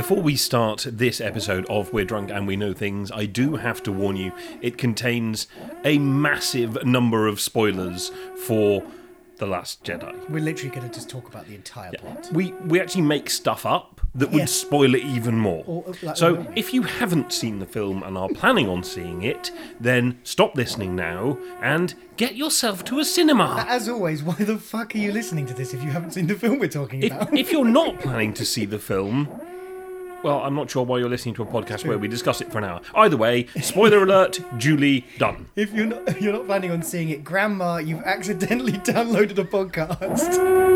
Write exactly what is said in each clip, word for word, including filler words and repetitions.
before we start this episode of We're Drunk and We Know Things, I do have to warn you, it contains a massive number of spoilers for The Last Jedi. We're literally going to just talk about the entire Yeah. plot. We we actually make stuff up that would Yeah. spoil it even more. Or, like, so or- if you haven't seen the film and are planning on seeing it, then stop listening now and get yourself to a cinema. As always, why the fuck are you listening to this if you haven't seen the film we're talking If, about? if you're not planning to see the film, well, I'm not sure why you're listening to a podcast where we discuss it for an hour. Either way, spoiler alert, Julie, done. If you're not, if you're not planning on seeing it, Grandma, you've accidentally downloaded a podcast.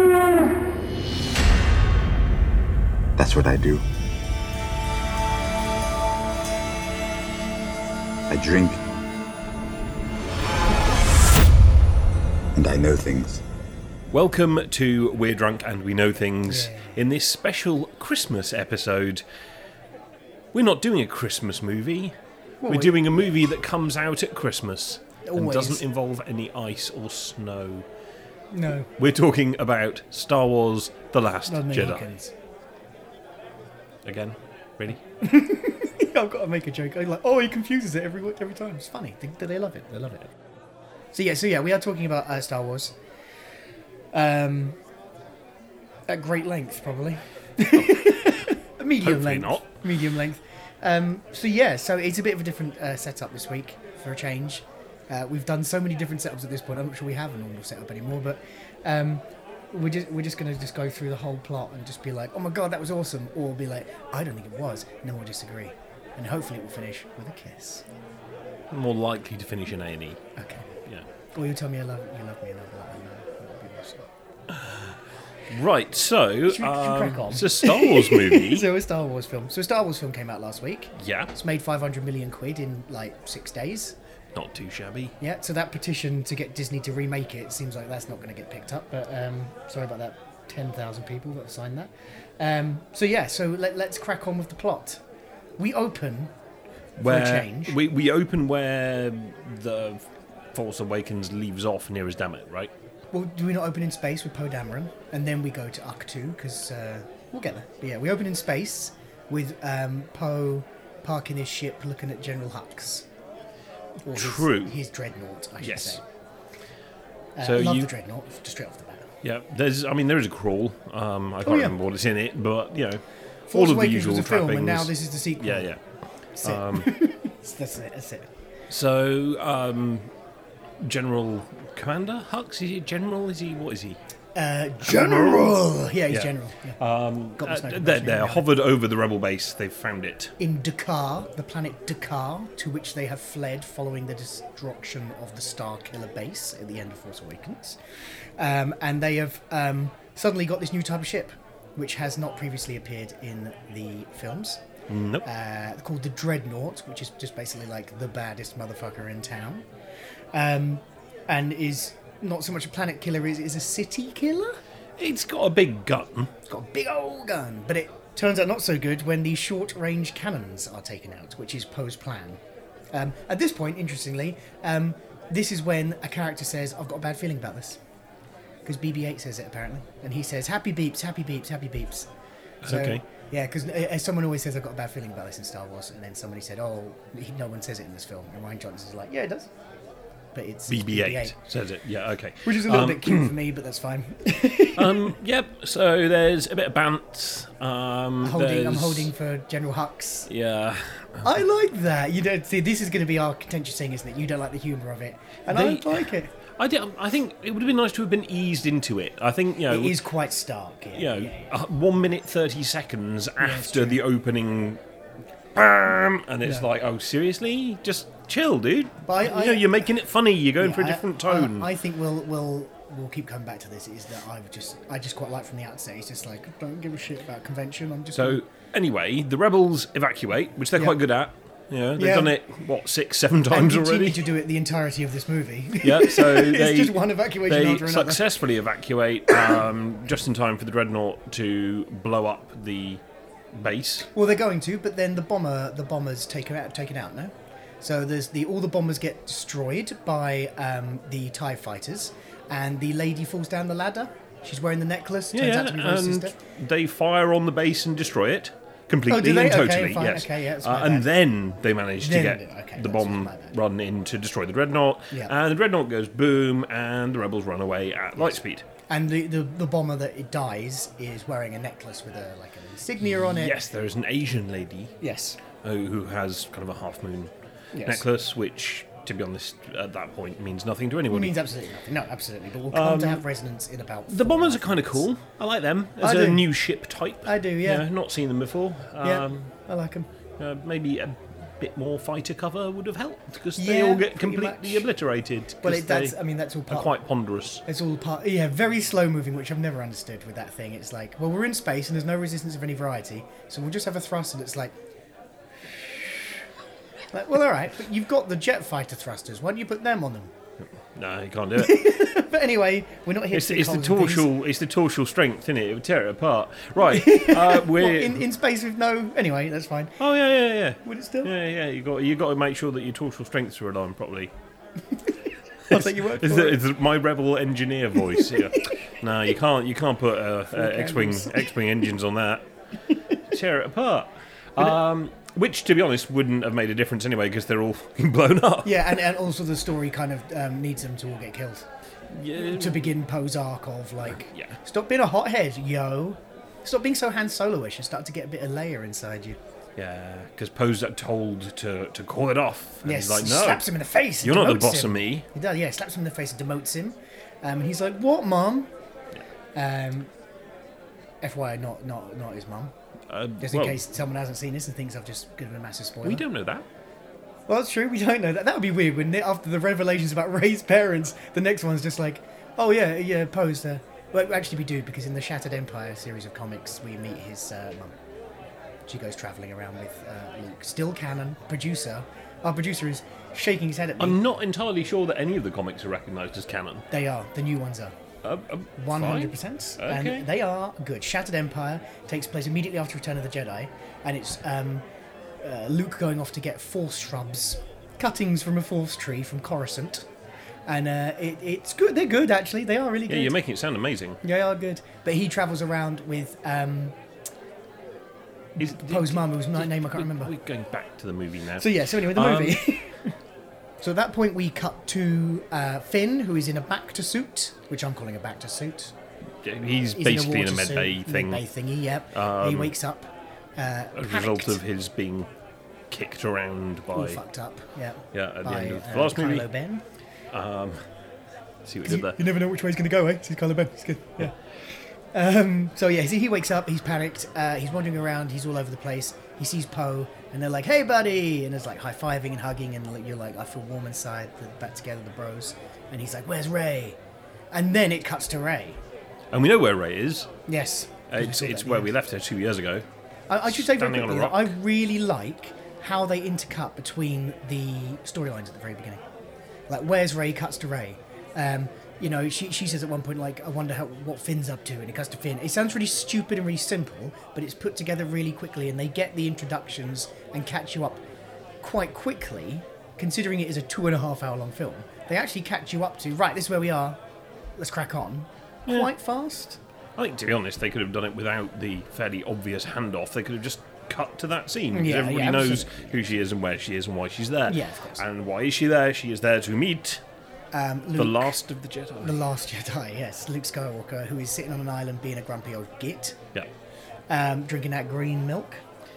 That's what I do. I drink. And I know things. Welcome to We're Drunk and We Know Things. Yeah. In this special Christmas episode, we're not doing a Christmas movie. Well, we're we- doing a movie that comes out at Christmas and Always. doesn't involve any ice or snow. No, We're talking about Star Wars The Last not Jedi. Americans. Again? Really? I've got to make a joke. I'm like, oh, he confuses it every every time. It's funny. They, they love it. They love it. So yeah, so yeah, we are talking about uh, Star Wars. Um, at great length, probably. Medium Hopefully length. not. Medium length. Um, so yeah, so it's a bit of a different uh, setup this week for a change. Uh, we've done so many different setups at this point. I'm not sure we have a normal setup anymore, but um, we're just we're just gonna just go through the whole plot and just be like, oh my god, that was awesome, or be like, I don't think it was, and then we'll disagree, and hopefully it will finish with a kiss. More likely to finish in A and E. Okay. Yeah. Or you tell me you love you love me, and I'll be like, I know. That would be awesome. Right, so Should we- should we um, crack on? it's a Star Wars movie. So a Star Wars film. So a Star Wars film came out last week. Yeah, It's made five hundred million quid in like six days. not too shabby. Yeah, so that petition to get Disney to remake it seems like that's not going to get picked up. But um, sorry about that, ten thousand people that have signed that. Um, so yeah, so let, let's crack on with the plot. We open Where for a change. we we open where the Force Awakens leaves off near as Dammit, right? Well, do we not open in space with Poe Dameron, and then we go to Ahch-To because uh, we'll get there. But yeah, we open in space with um, Poe parking his ship, looking at General Hux. Or his- True. His, dreadnought, I should Yes. say. Uh, So love you- the dreadnought, just straight off the bat. Yeah, there's. I mean, there is a crawl. Um, I can't Oh, yeah. remember what's in it, but you know, Force all of the Awakens usual was a film, trappings. and now this is the sequel. Yeah, yeah. That's it. Um, that's it. That's it. so, um, General Commander Hux, is he General? Is he what is he? Uh, General. Yeah, he's Yeah. General. Yeah. Um, Got my uh, smoking they're gun they're here. hovered over the rebel base. They've found it. In Dakar, the planet Dakar, to which they have fled following the destruction of the Star Killer base at the end of Force Awakens. Um, and they have um, suddenly got this new type of ship, which has not previously appeared in the films, Nope. uh, called the Dreadnought, which is just basically like the baddest motherfucker in town. Um, and is not so much a planet killer, is, is a city killer? It's got a big gun. It's got a big old gun, but it turns out not so good when the short-range cannons are taken out, which is Poe's plan. Um, at this point, interestingly, um, this is when a character says, I've got a bad feeling about this. Because B B eight says it, apparently. And he says, happy beeps, happy beeps, happy beeps. So, Okay. Yeah, because someone always says, I've got a bad feeling about this in Star Wars. And then somebody said, oh, he, no one says it in this film. And Ryan Johnson's like, yeah, it does. But it's B B eight says it. Yeah, okay. Which is a little Um, bit cute for me, but that's fine. um, yep. So there's a bit of bant. Um, holding, I'm there's- holding for General Hux. Yeah. I like that. You don't see. This is going to be our contentious thing, isn't it? You don't like the humour of it, and They- I like it. I did. I think it would have been nice to have been eased into it. I think you know. It is quite stark. Yeah, You know, yeah, yeah. uh, one minute thirty seconds it's after true. the opening, bam, and it's Yeah. like, oh, seriously? Just chill, dude. But I- I- you know, you're making it funny. You're going Yeah, for a I- different I- tone. I, think we'll we'll we'll keep coming back to this. Is that I would just I just quite like from the outset. It's just like don't give a shit about convention. I'm just so anyway, the rebels evacuate, which they're Yeah. quite good at. Yeah, they've Yeah. done it what six, seven and times continue already. to do it the entirety of this movie. Yeah, so it's they just one evacuation they after another. successfully evacuate um, just in time for the dreadnought to blow up the base. Well, they're going to, but then the bomber the bombers take it out. Take it out now. So there's the all the bombers get destroyed by um, the TIE fighters, and the lady falls down the ladder. She's wearing the necklace. Turns Yeah, out to be Rose and sister. they fire on the base and destroy it. completely Oh, do they? and Okay, totally. fine. Yes, Okay, yeah, that's uh, my and bad. then they manage Then to they- get okay, the that's bomb my bad. run in to destroy the dreadnought, Yeah. and the dreadnought goes boom, and the rebels run away at light speed. And the, the, the bomber that it dies is wearing a necklace with a like an insignia on it. Yes, there is an Asian lady Yes. uh, who has kind of a half moon Yes. necklace, which, to be honest, at that point means nothing to It anybody. means absolutely nothing. No, absolutely. But we'll come to have resonance in about. Um, The bombers are four kind of minutes. cool. I like them as I a do. new ship type. I do, yeah. not seen them before. Yeah, Um, I like them. uh, maybe a bit more fighter cover would have helped because they Yeah, all get pretty completely much. obliterated. Well, 'cause it, that's. they I mean, that's all are part. quite ponderous. It's all part. Yeah, very slow moving, which I've never understood with that thing. It's like, well, we're in space and there's no resistance of any variety, so we'll just have a thrust, and it's like. Like, well, all right, but you've got the jet fighter thrusters. Why don't you put them on them? No, you can't do it. But anyway, we're not here it's, to it's the pick holes in things. torsional. It's the torsional strength, isn't it? It would tear it apart. Right. Uh, we're. What, in, in space with no. Anyway, that's fine. oh yeah, yeah, yeah. Would it still? Yeah, yeah. You got you got to make sure that your torsional strengths are aligned properly. I'll take your word Is for it, it. it's my rebel engineer voice. Yeah. No, you can't. You can't put uh, uh, X-wing candles. X-wing engines on that. Tear it apart. Um, which, to be honest, wouldn't have made a difference anyway because they're all fucking blown up. Yeah, and, and also the story kind of um, needs them to all get killed Yeah. to begin Poe's arc of like, Yeah. stop being a hothead, yo. Stop being so Han Solo-ish and start to get a bit of layer inside you. Yeah, because Poe's told to, to call it off. And Yes, he's like, he no, slaps him in the face. and you're not the demotes boss him. of me. He does, yeah, slaps him in the face and demotes him. Um, and he's like, "What, mum?" Um, F Y I, not not not his mum. Uh, Just well, in case someone hasn't seen this and thinks I've just given a massive spoiler. we don't know that. Well, that's true. We don't know that. That would be weird, wouldn't it? After the revelations about Rey's parents, the next one's just like, "Oh yeah, yeah, Poe's there." Well, actually, we do because in the Shattered Empire series of comics, we meet his uh, mum. She goes travelling around with uh, Luke. Still canon. Producer. Our producer is shaking his head at me. I'm not entirely sure that any of the comics are recognised as canon. They are. The new ones are. Uh, uh, One hundred fine. percent, Okay. and they are good. Shattered Empire takes place immediately after Return of the Jedi, and it's um, uh, Luke going off to get force shrubs, cuttings from a force tree from Coruscant, and uh, it, it's good. They're good actually. They are really Yeah, good. you're making it sound amazing. They are good. But he travels around with um, Is, Poe's mum, whose name I can't we- remember. We're going back to the movie now. So yeah. So anyway, the Um, movie. So at that point, we cut to uh, Finn, who is in a Bacta suit, which I'm calling a Bacta suit. He's He's basically in a, water med suit, bay thing Med bay thingy, yep. he Um, wakes up. Uh, as a panicked, result of his being kicked around all by. fucked up. Yeah. Yeah, at the by, end of the uh, last Kylo movie. Ben. See what we did there. You never know which way he's going to go, eh? He's Kylo Ben. It's good. Yeah. Um, so yeah, he he wakes up. He's panicked. Uh, he's wandering around. He's all over the place. He sees Poe, and they're like, "Hey, buddy!" And there's like high fiving and hugging, and like, you're like, "I feel warm inside." They're back together, the bros. And he's like, "Where's Rey?" And then it cuts to Rey. And we know where Rey is. Yes. It's, it's where we left her two years ago. I, I should say very Standing on a quickly that rock. I really like how they intercut between the storylines at the very beginning. Like, where's Rey cuts to Rey. Um, you know, she, she says at one point, like, I wonder how, what Finn's up to, and it cuts to Finn. It sounds really stupid and really simple, but it's put together really quickly, and they get the introductions and catch you up quite quickly, considering it is a two and a half hour long film. They actually catch you up to, right, this is where we are, let's crack on, Yeah. quite fast. I think, to be honest, they could have done it without the fairly obvious handoff. They could have just cut to that scene. 'Cause Yeah, everybody yeah, knows absolutely. who she is and where she is and why she's there. Yeah, of course. And why is she there? She is there to meet Um, the Luke- last of the Jedi. The Last Jedi, yes. Luke Skywalker, who is sitting on an island being a grumpy old git, yeah. um, drinking that green milk,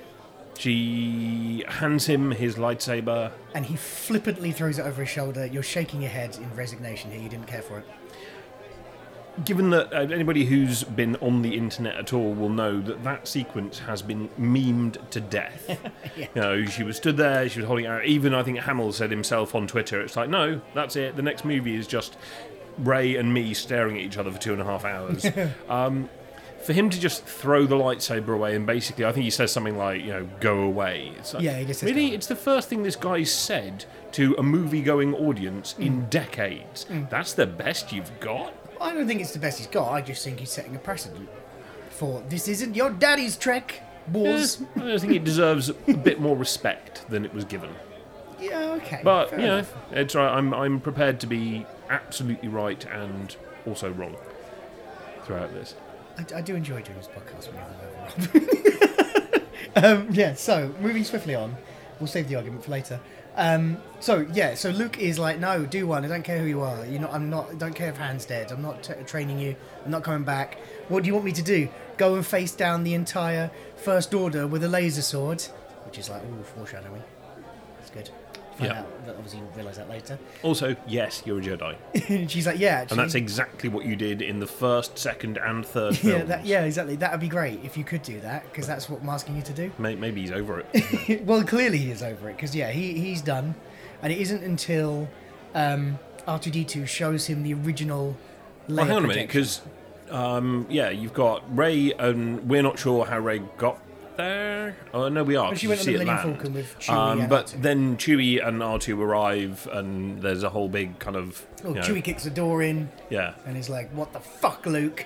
She hands him his lightsaber. and he flippantly throws it over his shoulder. You're shaking your head in resignation here. You didn't care for it. Given that uh, anybody who's been on the internet at all will know that that sequence has been memed to death. Yeah. You know, she was stood there, she was holding it out. Even I think Hamill said himself on Twitter, it's like, no, that's it. The next movie is just Ray and me staring at each other for two and a half hours. um, for him to just throw the lightsaber away and basically, I think he says something like, you know, go away. It's like, Yeah, he just says really, go. it's the first thing this guy's said to a movie-going audience in decades. That's the best you've got? I don't think it's the best he's got. I just think he's setting a precedent for this isn't your daddy's trek, boys. I think it deserves a bit more respect than it was given. Yeah, okay. But, fair you know, enough. it's right. I'm, I'm prepared to be absolutely right and also wrong throughout this. I, I do enjoy doing this podcast when you're hungover, Rob. um, yeah, so, moving swiftly on. We'll save the argument for later. Um, so, yeah, so Luke is like, no, do one. I don't care who you are. You know, I'm not, I don't care if Han's dead. I'm not t- training you. I'm not coming back. What do you want me to do? Go and face down the entire First Order with a laser sword? Which is like, ooh, foreshadowing. That's good. Find Yeah. out, but obviously you'll realise that later. Also, yes, you're a Jedi. And she's like, yeah, actually. And that's exactly what you did in the first, second, and third yeah, films. that, yeah, exactly. That would be great if you could do that, because that's what I'm asking you to do. May- Maybe he's over it. Well, clearly he is over it, because, yeah, he, he's done. And it isn't until um, R two D two shows him the original Leia Well, hang on a minute, projection. because, um, yeah, you've got Rey, and we're not sure how Rey got there. Oh, no, we are. Well, she 'cause went you on the see it Millennium land. Falcon with Chewie Um, and but R two. then Chewie and R two arrive, and there's a whole big kind of. Oh, you know, Chewie kicks the door in, Yeah. and he's like, what the fuck, Luke?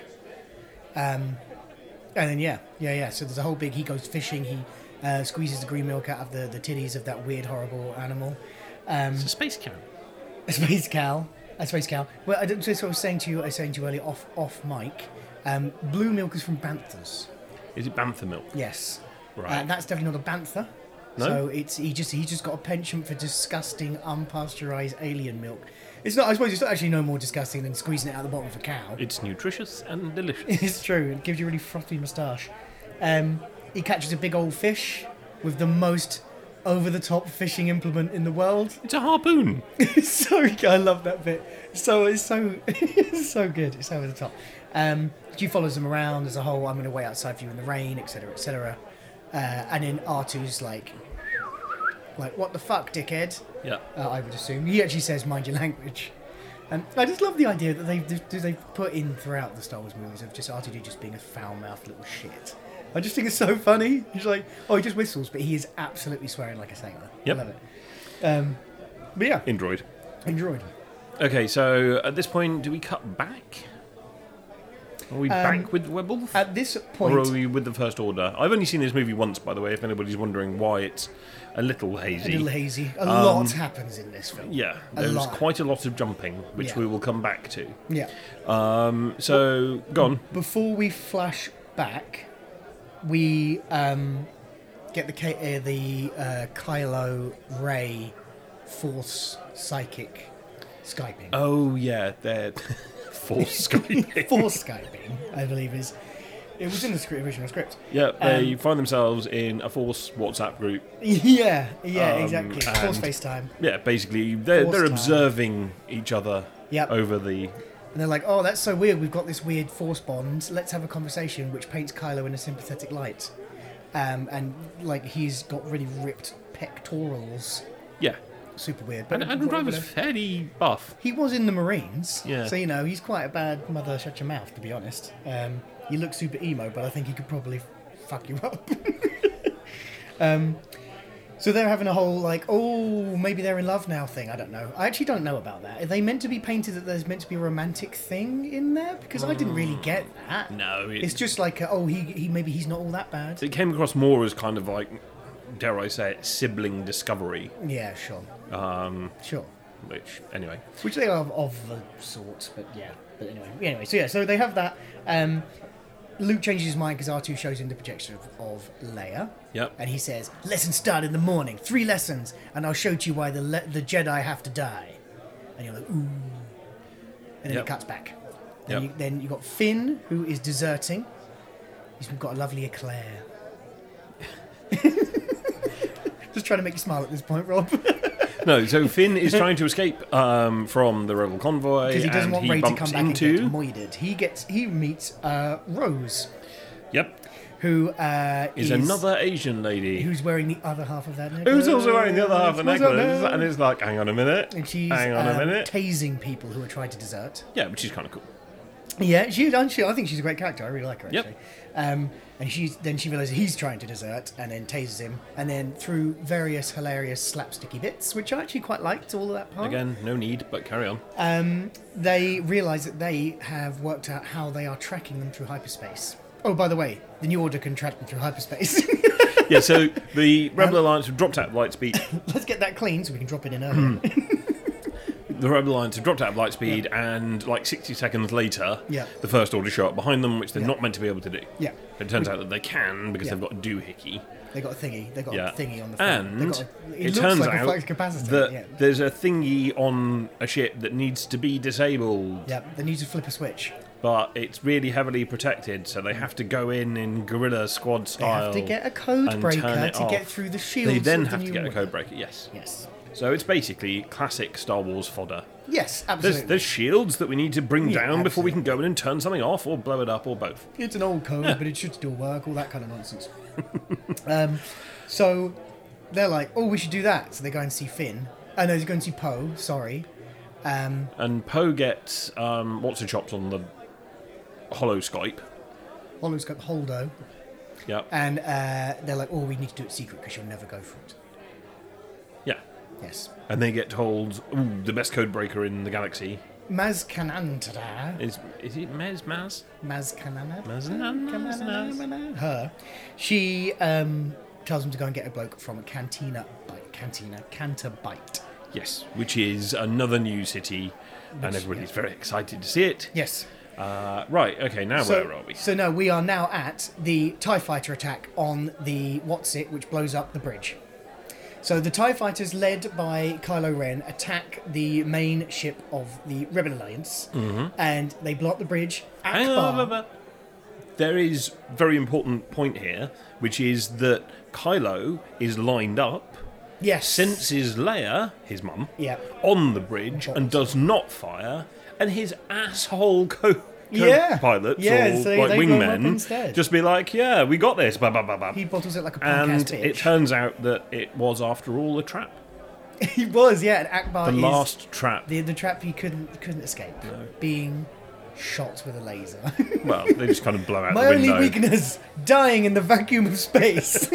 Um, and then, yeah, yeah, yeah. So there's a whole big, he goes fishing, he uh, squeezes the green milk out of the, the titties of that weird, horrible animal. Um, It's a space cow. a space cow. A space cow. Well, I don't, so I was saying to you, I was saying to you earlier, off, off mic, um, blue milk is from Banthas. Is it bantha milk? Yes. Right. Uh, that's definitely not a bantha. No? So it's he just he just got a penchant for disgusting unpasteurized alien milk. It's not. I suppose it's not actually no more disgusting than squeezing it out the bottom of a cow. It's nutritious and delicious. It's true. It gives you a really frothy moustache. Um, he catches a big old fish with the most over-the-top fishing implement in the world. It's a harpoon. It's so good. I love that bit. So it's so it's so good. It's over the top. Um, Q follows him around. There's a whole I'm going to wait outside for you in the rain, et cetera, et cetera. Uh, and then R two's like, like what the fuck, dickhead? Yeah. Uh, I would assume he actually says mind your language. And I just love the idea that they they put in throughout the Star Wars movies of just R two D just being a foul-mouthed little shit. I just think it's so funny. He's like, oh, he just whistles, but he is absolutely swearing like a sailor. Yep. I love it. Um, but yeah, Android. enjoyed. Okay, so at this point, do we cut back? Are we Um, back with Rebels? At this Or point, are we with the First Order? I've only seen this movie once, by the way, if anybody's wondering why it's a little a hazy. little hazy. A Um, lot happens in this film. Yeah, A there's lot. quite a lot of jumping, which Yeah. we will come back to. Yeah. Um, so, go on. Before we flash back, we um, get the K- uh, the uh, Kylo Ray Force psychic Skyping. Oh, yeah, they're Force Skyping. Force Skyping, I believe is. It was in the script, original script. Yeah, they Um, find themselves in a Force WhatsApp group. Yeah, yeah, Um, exactly. Force and- FaceTime. Yeah, basically, they're, Force they're time. observing each other Yep. over the... And they're like, oh, that's so weird. We've got this weird force bond. Let's have a conversation which paints Kylo in a sympathetic light. Um, and, like, he's got really ripped pectorals. Yeah. Super weird. And Adam Driver's whatever. fairly buff. He was in the Marines. Yeah. So, you know, he's quite a bad mother shut your mouth, to be honest. Um, you look super emo, but I think he could probably fuck you up. um, so they're having a whole, like, oh, maybe they're in love now thing. I don't know. I actually don't know about that. Are they meant to be painted that there's meant to be a romantic thing in there? Because I didn't really get that. No, it, It's just like, a, oh, he, he maybe he's not all that bad. it came across more as kind of like, dare I say it, sibling discovery. Yeah, sure. Um, Sure. which, anyway. Which they are of the sort, but yeah. But anyway, anyway, so yeah, so they have that. Um, Luke changes his mind because R two shows him the projection of, of Leia, Yep. and he says, "Lessons start in the morning. Three lessons, and I'll show to you why the le- the Jedi have to die." And you're like, "Ooh," and then Yep. it cuts back. Then, Yep. you, then you got Finn, who is deserting. He's got a lovely eclair. Just trying to make you smile at this point, Rob. No, so Finn is trying to escape um, from the rebel convoy, Because he doesn't and want he Rey to bumps come back and into. get moided. He gets he meets uh, Rose, Yep, who uh, is another Asian lady who's wearing the other half of that necklace. who's also wearing the other half of the What's up, necklace, man? and it's like, hang on a minute, And she's hang on a um, minute. tasing people who are trying to desert. Yeah, which is kind of cool. Yeah, she, she. I think she's a great character. I really like her Yep. actually. Um, and she's then she realizes he's trying to desert, and then tases him, and then through various hilarious slapsticky bits, which I actually quite liked. All of that part. Again, no need, but carry on. Um, they realize that they have worked out how they are tracking them through hyperspace. Oh, by the way, the New Order can track them through hyperspace. Yeah, so the Rebel Alliance have dropped out of Lightspeed. Let's get that clean so we can drop it in earlier. The Rebel Alliance have dropped out of Lightspeed, and like sixty seconds later, Yeah. the First Order show up behind them, which they're Yeah. not meant to be able to do. Yeah. It turns out that they can because Yeah. they've got a doohickey. They got a thingy. They got Yeah. a thingy on the front. They And got a, it, it looks turns like a out flux capacitor. that yeah. there's a thingy on a ship that needs to be disabled. Yeah, they need to flip a switch. But it's really heavily protected, so they have to go in in guerrilla squad They style. have to get a code and breaker turn it to get off. through the shields. They then of the have to new get a one. code breaker, yes. Yes. So it's basically classic Star Wars fodder. Yes, There's, absolutely. there's shields that we need to bring Yeah, down before we can absolutely. go in and turn something off or blow it up or both. It's an old code, but it should still work. All that kind of nonsense. um, so they're like, "Oh, we should do that." So they go and see Finn. Oh no, they go and see Poe. Sorry. Um, And Poe gets um, what's her chops on the holo Skype. Holoscope Holdo, Yeah, and uh, they're like, "Oh, we need to do it secret because you'll never go for it." yeah. Yes. And they get told, "Ooh, the best code breaker in the galaxy Maz Kanantara. is is it Mez Maz? Maz Kanana. Maz Maz Maz. Her. She um, tells them to go and get a bloke from a Cantina Bite. Cantina. Cantabite. Yes, which is another new city, and Which- everybody's very excited to see it. Yes. Uh, right, okay, now So, where are we? so no, we are now at the TIE fighter attack on the What's It, which blows up the bridge. So the TIE fighters, led by Kylo Ren, attack the main ship of the Rebel Alliance, Mm-hmm. and they blow up the bridge. Hang on, Akbar, but- but- There is a very important point here, which is that Kylo is lined up, yes, senses Leia, his mum, yeah, on the bridge and does not fire, and his asshole co- Yeah. pilots Yeah, or so they like blow him up wingmen instead. just be like, "Yeah, we got this." Blah, blah, blah, blah. he bottles it like a punk ass And bitch. it turns out that it was, after all, a trap. he was, yeah, and Akbar The is last trap. the the trap he couldn't couldn't escape, being shot with a laser. Well, they just kind of blow out My the only window. weakness: dying in the vacuum of space.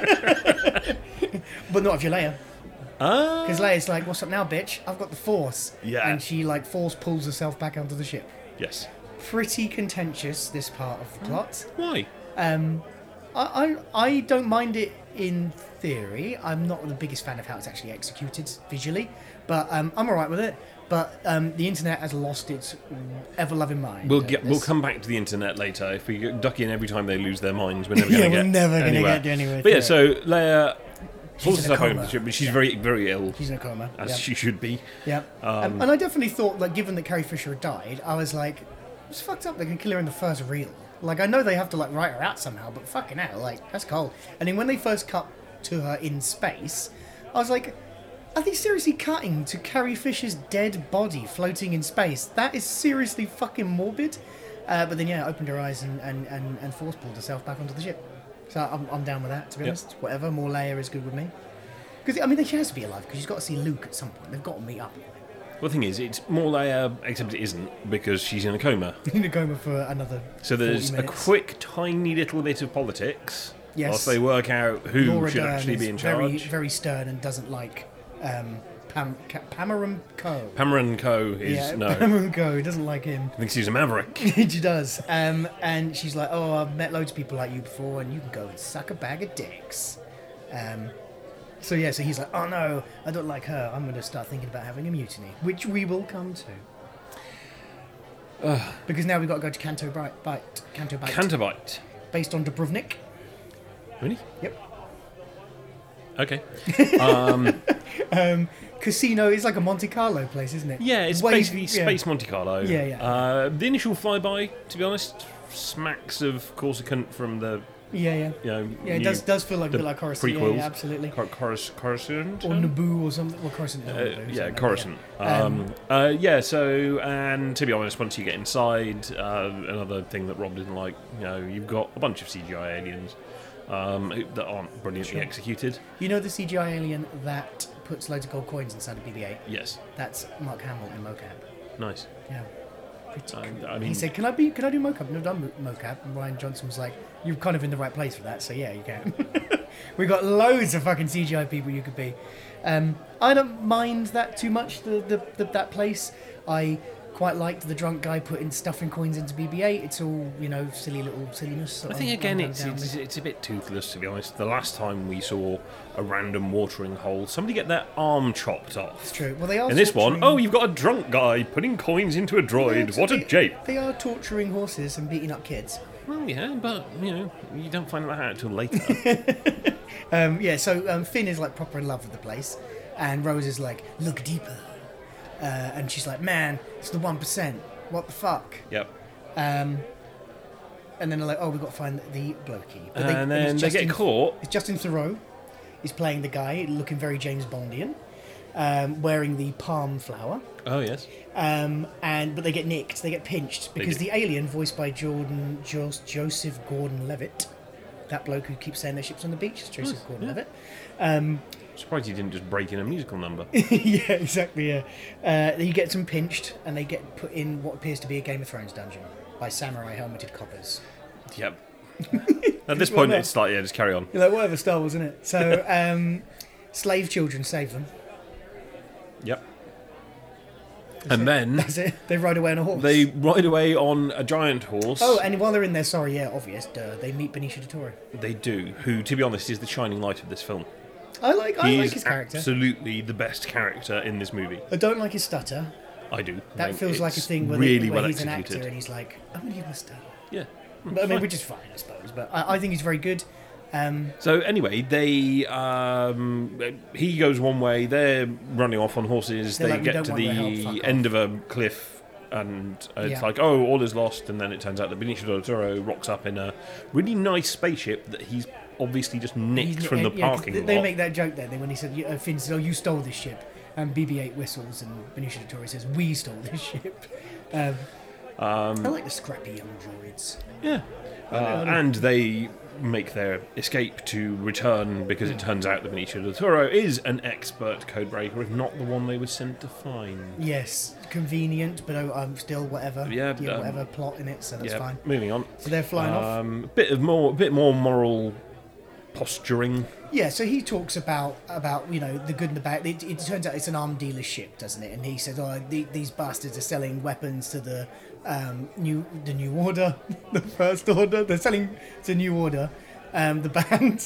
But not if you're Leia. Ah, Because Leia's like, "What's up now, bitch? I've got the Force." Yeah. And she like force pulls herself back onto the ship. yes. Pretty contentious, this part of the plot. Why? Um, I, I I don't mind it in theory. I'm not the biggest fan of how it's actually executed visually, but um, I'm alright with it. But um, the internet has lost its ever-loving mind. We'll Uh, get. We'll this- come back to the internet later. If we get duck in every time they lose their minds, we're never Yeah, going to we're get never gonna anywhere. get anywhere But yeah, with so Leia She's pulls in a herself over coma. the ship, but she's Yeah. very, very ill, She's in a coma. as yeah. she should be. Yeah. Um, and I definitely thought, like, given that Carrie Fisher had died, I was like, it's fucked up. They can kill her in the first reel. Like, I know they have to, like, write her out somehow, but fucking hell, like, that's cold. And then when they first cut to her in space, I was like, are they seriously cutting to Carrie Fisher's dead body floating in space? That is seriously fucking morbid. Uh, but then, yeah, opened her eyes and, and, and, and force pulled herself back onto the ship. So I'm, I'm down with that, to be Yep. honest. Whatever, more Leia is good with me. Because, I mean, she has to be alive, because she's got to see Luke at some point. They've got to meet up. Well, the thing is, it's more Leia, except it isn't, because she's in a coma. In a coma for another So there's forty a minutes. quick, tiny little bit of politics. Yes. Whilst they work out who Laura should Dern actually is be in very, charge. very stern and doesn't like um, Pam, Ca- Pamaram Co. Pamaran Co is yeah, no. Pamaram Co. Doesn't like him. Thinks he's a maverick. She does. Um, and she's like, "Oh, I've met loads of people like you before, and you can go and suck a bag of dicks." Um, so yeah, so he's like, "Oh no, I don't like her. I'm going to start thinking about having a mutiny," which we will come to. Because now we've got to go to Canto Bite, Bite Canto Bite, Cantabite. based on Dubrovnik. Really? Yep. Okay. Um, casino is like a Monte Carlo place, isn't it? Yeah, it's Way- basically yeah. Space Monte Carlo. Yeah, yeah. Uh, the initial flyby, to be honest, smacks of Corsican from the, Yeah, yeah. you know, Yeah, it new- does does feel like a the bit like Coruscant. Yeah, prequels. yeah, absolutely. Cor- Coris- Coruscant? Or Naboo or something. Well, Coruscant. is Uh, Naboo, yeah, something, Coruscant. yeah. Um, uh, yeah, so, and to be honest, once you get inside, uh, another thing that Rob didn't like, you know, you've got a bunch of C G I aliens um, who- that aren't brilliantly Sure. executed. You know the C G I alien that puts loads of gold coins inside of B B eight? Yes, That's Mark Hamill in mocap. nice. Yeah. Pretty I, cool. I mean, He said, "Can I be? Can I do mocap?" I've never done mo- mocap. And Ryan Johnson was like, "You're kind of in the right place for that, so yeah, you can." We got loads of fucking C G I people you could be. Um, I don't mind that too much. The, the, the that place. I quite liked the drunk guy putting stuffing coins into B B eight. It's all, you know, silly little silliness. I think again, I'm it's, down it's with. it's a bit toothless, to be honest. The last time we saw a random watering hole, somebody get their arm chopped off. It's true. Well, they are. And this one, torturing- oh, you've got a drunk guy putting coins into a droid. Yeah, What a they- jape! They are torturing horses and beating up kids. Well, yeah, but, you know, you don't find that out until later. Um, yeah, so um, Finn is like proper in love with the place, and Rose is like, look deeper. Uh, and she's like, man, it's the one percent. What the fuck? Yep. Um, and then they're like, oh, we've got to find the blokey. But And then it's they get Justin- caught. It's Justin Theroux. He's playing the guy, looking very James Bondian, um, wearing the palm flower. Oh, yes. Um, and but they get nicked, they get pinched because do. the alien, voiced by Jordan jo- Joseph Gordon-Levitt, that bloke who keeps saying their ships on the beach, is Joseph Gordon-Levitt. Um, Surprised he didn't just break in a musical number. yeah, exactly. Yeah, uh, he gets them pinched, and they get put in what appears to be a Game of Thrones dungeon by samurai helmeted coppers. Yep. At this Well, point, no. it's like, yeah, just carry on. You're like, whatever, Star Wars, isn't it? So, um, slave children save them. Yep. And then That's it. They ride away on a horse. they ride away on a giant horse. Oh, and while they're in there, sorry, yeah, obvious, duh, they meet Benicio del Toro. They do, who, to be honest, is the shining light of this film. I like, I He like is his character. absolutely the best character in this movie. I don't like his stutter. I do. That I think feels like a it's thing where, really they, where well he's an executed. actor and he's like, I'm going to give him a stutter. Yeah. But I mean, which is fine, I suppose. But I, I think he's very good. Um, So anyway, they um, he goes one way. They're running off on horses. They're they like, "We get don't to want your help, the fuck end of a cliff, and it's Yeah. like, oh, all is lost. And then it turns out that Benicio del Toro rocks up in a really nice spaceship that he's obviously just nicked he's- from the yeah, 'cause parking they, lot. they make that joke there they- when he said, uh, Finn said, oh, you stole this ship. And B B eight whistles, and Benicio del Toro says, we stole this ship. Um, I like the scrappy young droids. Yeah. Uh, and they make their escape to return because it turns out that Benicio del Toro is an expert codebreaker, if not the one they were sent to find. Yes, convenient, but oh, um, still whatever. Yeah, yeah um, whatever plot in it, so that's yeah, fine. moving on. So they're flying off. Um, a bit of more, bit more moral posturing. Yeah, so he talks about about you know the good and the bad. It, it turns out it's an armed dealer's ship, doesn't it? And he says, "Oh, the, these bastards are selling weapons to the um, new the New Order, the First Order. They're selling to New Order, um, the band,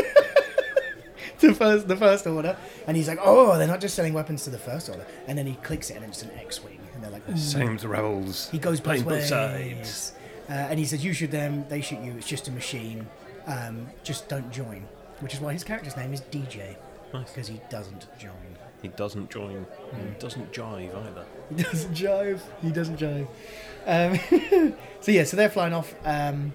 the first the First Order." And he's like, "Oh, they're not just selling weapons to the First Order." And then he clicks it, and it's an X-wing, and they're like, "Ooh." Same as the rebels. He goes both playing both ways. sides. Uh, and he says, you shoot them, they shoot you, it's just a machine. Um, just don't join. Which is why his character's name is D J. Nice. Because he doesn't join. He doesn't join. He doesn't jive either. He doesn't jive. He doesn't jive. Um, so yeah, so they're flying off. Um,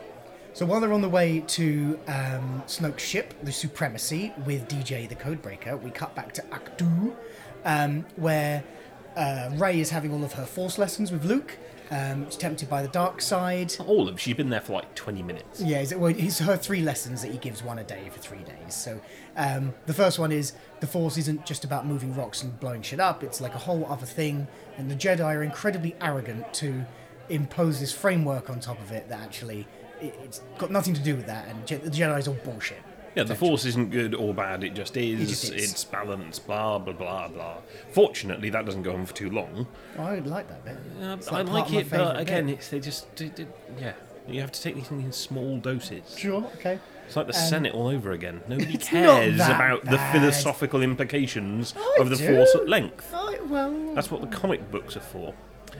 so while they're on the way to um, Snoke's ship, the Supremacy, with D J the Codebreaker, we cut back to Aktu, um, where uh, Rey is having all of her Force lessons with Luke. Um, she's tempted by the dark side. All of she's been there for like twenty minutes. Yeah, is it, well, it's her three lessons that he gives one a day for three days. So um, the first one is the Force isn't just about moving rocks and blowing shit up. It's like a whole other thing. And the Jedi are incredibly arrogant to impose this framework on top of it that actually it, it's got nothing to do with that. And Je- the Jedi is all bullshit. Yeah, the Force isn't good or bad, it just is. It just is. It's balanced, blah, blah, blah, blah. Fortunately, that doesn't go on for too long. Oh, I like that bit. Uh, It's I part like of my it, but favourite again, bit. it's they just, they, they, yeah, you have to take these things in small doses. Sure, okay. It's like the Senate all over again. Nobody It's not cares that about the bad. philosophical implications I of the do. Force at length. Oh, well... That's what the comic books are for.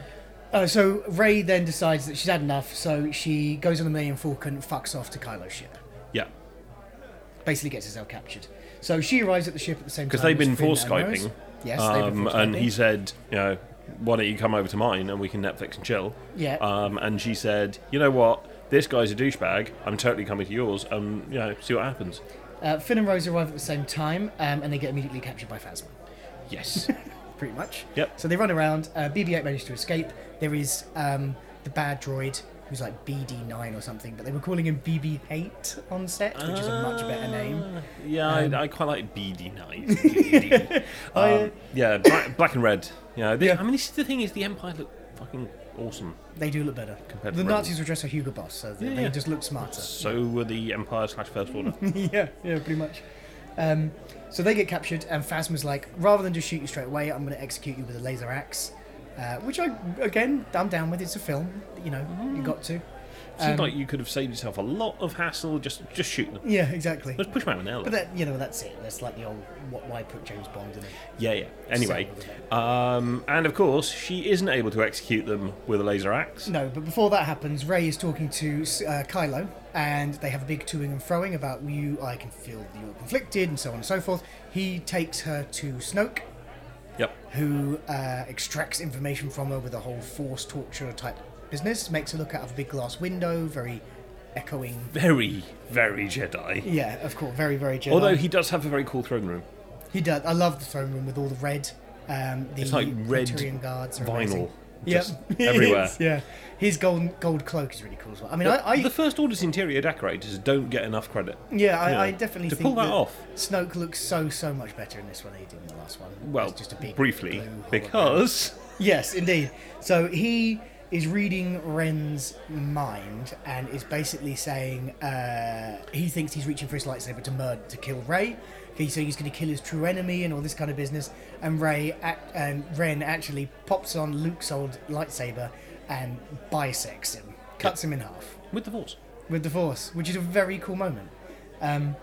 Uh, so Rey then decides that she's had enough, so she goes on the Millennium Falcon, fucks off to Kylo's ship. Yeah, Basically gets herself captured. So she arrives at the ship at the same time. because they've as been Finn Force and Rose. Skyping. Yes, they've been Um, Force and Skyping. he said, you know, why don't you come over to mine and we can Netflix and chill? Yeah. Um, and she said, you know what? This guy's a douchebag. I'm totally coming to yours. Um, you know, see what happens. Uh, Finn and Rose arrive at the same time, um, and they get immediately captured by Phasma. Yes. Pretty much. Yep. So they run around. Uh, B B eight managed to escape. There is um, the bad droid who's like B D nine or something, but they were calling him B B eight on set, which is a much better name. Ah, Yeah, Um, I, I quite like B D nine. I- um, yeah, black, black and red. You know, they, Yeah. I mean, this is the thing is the Empire look fucking awesome. They do look better. Compared The to Nazis were dressed as Hugo Boss, so they, Yeah, they yeah. just look smarter. So were the Empire slash First Order. yeah, yeah, pretty much. Um, so they get captured, and Phasma's like, rather than just shoot you straight away, I'm going to execute you with a laser axe. Uh, which I, again, I'm down with. It's a film, you know, you got to. Seems like you could have saved yourself a lot of hassle. Just, just shoot them. Yeah, exactly. Let's push them out with an L. But that, you know, that's it. That's like the old, what, why put James Bond in it? Yeah, yeah. Anyway, um, and of course, she isn't able to execute them with a laser axe. No, but before that happens, Rey is talking to uh, Kylo, and they have a big toing and froing about you. I can feel that you're conflicted, and so on and so forth. He takes her to Snoke, Yep. who uh, extracts information from her with a whole Force torture type business. Makes her look out of a big glass window, very echoing. Very, very Jedi. Yeah, of course, very, very Jedi. Although he does have a very cool throne room. He does. I love the throne room with all the red. Um, the It's like red Praetorian guards are vinyl. amazing. Just Yep. everywhere. It is, yeah, his gold gold cloak is really cool as well. I mean, I, I the First Order's interior decorators don't get enough credit. yeah, I, Yeah. I definitely To think pull that off. Snoke looks so so much better in this one than he did in the last one. Well, It's just a big briefly, blue hologram. because Yes, indeed. So he is reading Ren's mind and is basically saying uh, he thinks he's reaching for his lightsaber to murder, to kill Rey. He's saying he's going to kill his true enemy and all this kind of business. And Rey act, and Ren actually pops on Luke's old lightsaber and bisects him, cuts him in half with the Force. with the Force, which is a very cool moment. Um,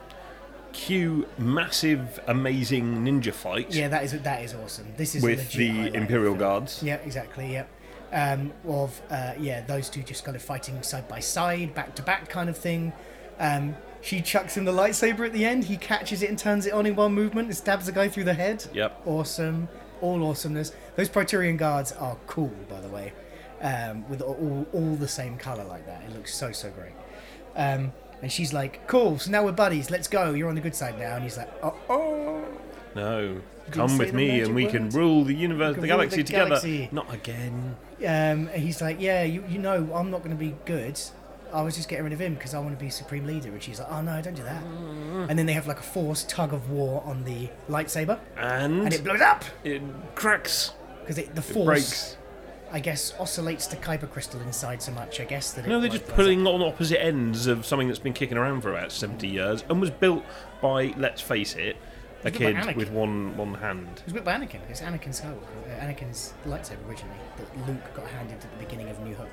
Cue massive, amazing ninja fight yeah, that is that is awesome. This is a with legit the highlight of Imperial film. Guards. Yeah, exactly. Yeah, um, of uh, yeah, those two just kind of fighting side by side, back to back, kind of thing. Um, she chucks him the lightsaber at the end. He catches it and turns it on in one movement and stabs the guy through the head. Yep. Awesome, all awesomeness. Those Praetorian Guards are cool, by the way, um, with all all the same color like that. It looks so so great. Um, and she's like, "Cool, so now we're buddies. Let's go. You're on the good side now." And he's like, "Oh, oh." No, come say with the me magic and we can words. rule the universe, We the can rule galaxy the together. galaxy. Not again. Um, and he's like, yeah, you, you know, I'm not going to be good. I was just getting rid of him because I want to be supreme leader. And she's like, oh no, don't do that. And then they have like a forced tug of war on the lightsaber, And, and it blows up it cracks. because the It force, breaks. I guess, oscillates the kyber crystal inside so much. I guess that it, No, they're like, just blows pulling on opposite ends of something that's been kicking around for about seventy years and was built by, let's face it, a It's built kid by Anakin. with one one hand. It was built by Anakin. It's Anakin's Skywalker, uh, Anakin's lightsaber originally that Luke got handed at the beginning of New Hope.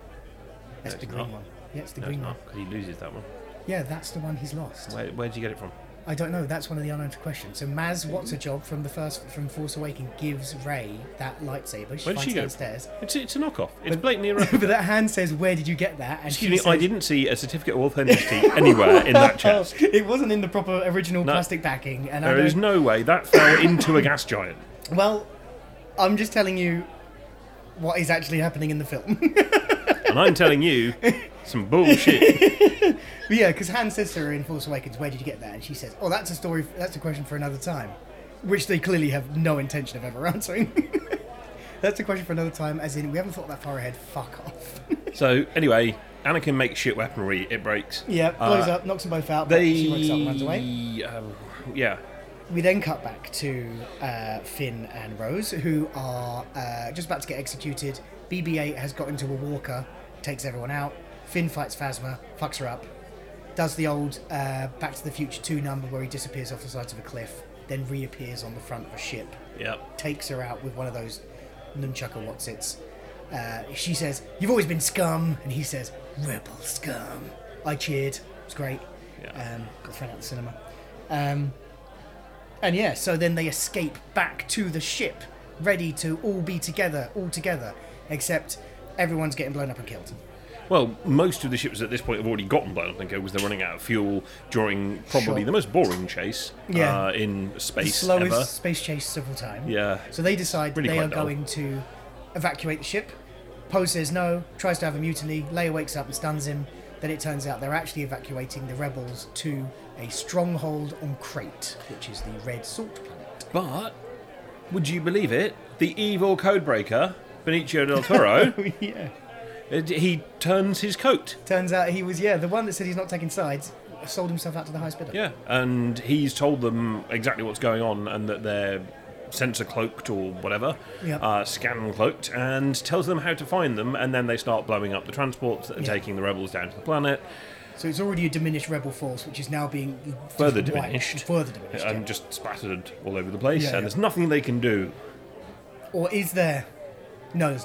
That's No, the it's green not. one. Yeah, it's the No, green it's one. not, because he loses that one. Yeah, that's the one he's lost. Where, where did you get it from? I don't know. That's one of the unanswered questions. So Maz What's a Job from the first from Force Awakens gives Rey that lightsaber. She Where did finds she it go? downstairs. It's, it's a knockoff. It's But- blatantly a but replica. that hand says, "Where did you get that?" And Excuse she me, I says- didn't see a certificate of authenticity anywhere in that chest. It wasn't in the proper original No. plastic backing, and I There don't, is no way that fell into a gas giant. Well, I'm just telling you what is actually happening in the film. And I'm telling you some bullshit. But yeah, because Han says to her in Force Awakens, "Where did you get that?" And she says, "Oh, that's a story. That's a question for another time," which they clearly have no intention of ever answering. That's a question for another time. As in, we haven't thought that far ahead. Fuck off. So, anyway, Anakin makes shit weaponry, it breaks. Yeah, blows Uh, up, knocks them both out, but They. she wakes up and runs away. Um, yeah. We then cut back to uh, Finn and Rose, who are uh, just about to get executed. B B eight has got into a walker, takes everyone out. Finn fights Phasma, fucks her up, does the old uh, Back to the Future two number where he disappears off the sides of a cliff, then reappears on the front of a ship, Yep. takes her out with one of those nunchucker whatsits. Uh, she says, "You've always been scum," and he says, "Rebel scum." I cheered. It was great. Yeah. Um, got a friend at the cinema. Um, and yeah, so then they escape back to the ship, ready to all be together, all together, except everyone's getting blown up and killed. Well, most of the ships at this point have already gotten blown up and killed because they're running out of fuel during probably Sure. the most boring chase Yeah. uh, in The space slowest ever. space chase of all time. Yeah. So they decide Really they quite are dull. going to evacuate the ship. Poe says no, tries to have a mutiny. Leia wakes up and stuns him. Then it turns out they're actually evacuating the rebels to a stronghold on Crate, which is the red salt planet. But, would you believe it? The evil codebreaker, Benicio del Toro, Yeah. it- he turns his coat. Turns out he was, yeah, the one that said he's not taking sides, sold himself out to the highest bidder. Yeah, and he's told them exactly what's going on and that they're sensor cloaked or whatever, Yeah. uh, scan cloaked, and tells them how to find them, and then they start blowing up the transports that are Yeah. taking the rebels down to the planet. So it's already a diminished rebel force, which is now being Further just wiped- diminished. Further diminished. And yeah. just spattered all over the place, Yeah, and yeah. there's nothing they can do. Or is there? No, there's not.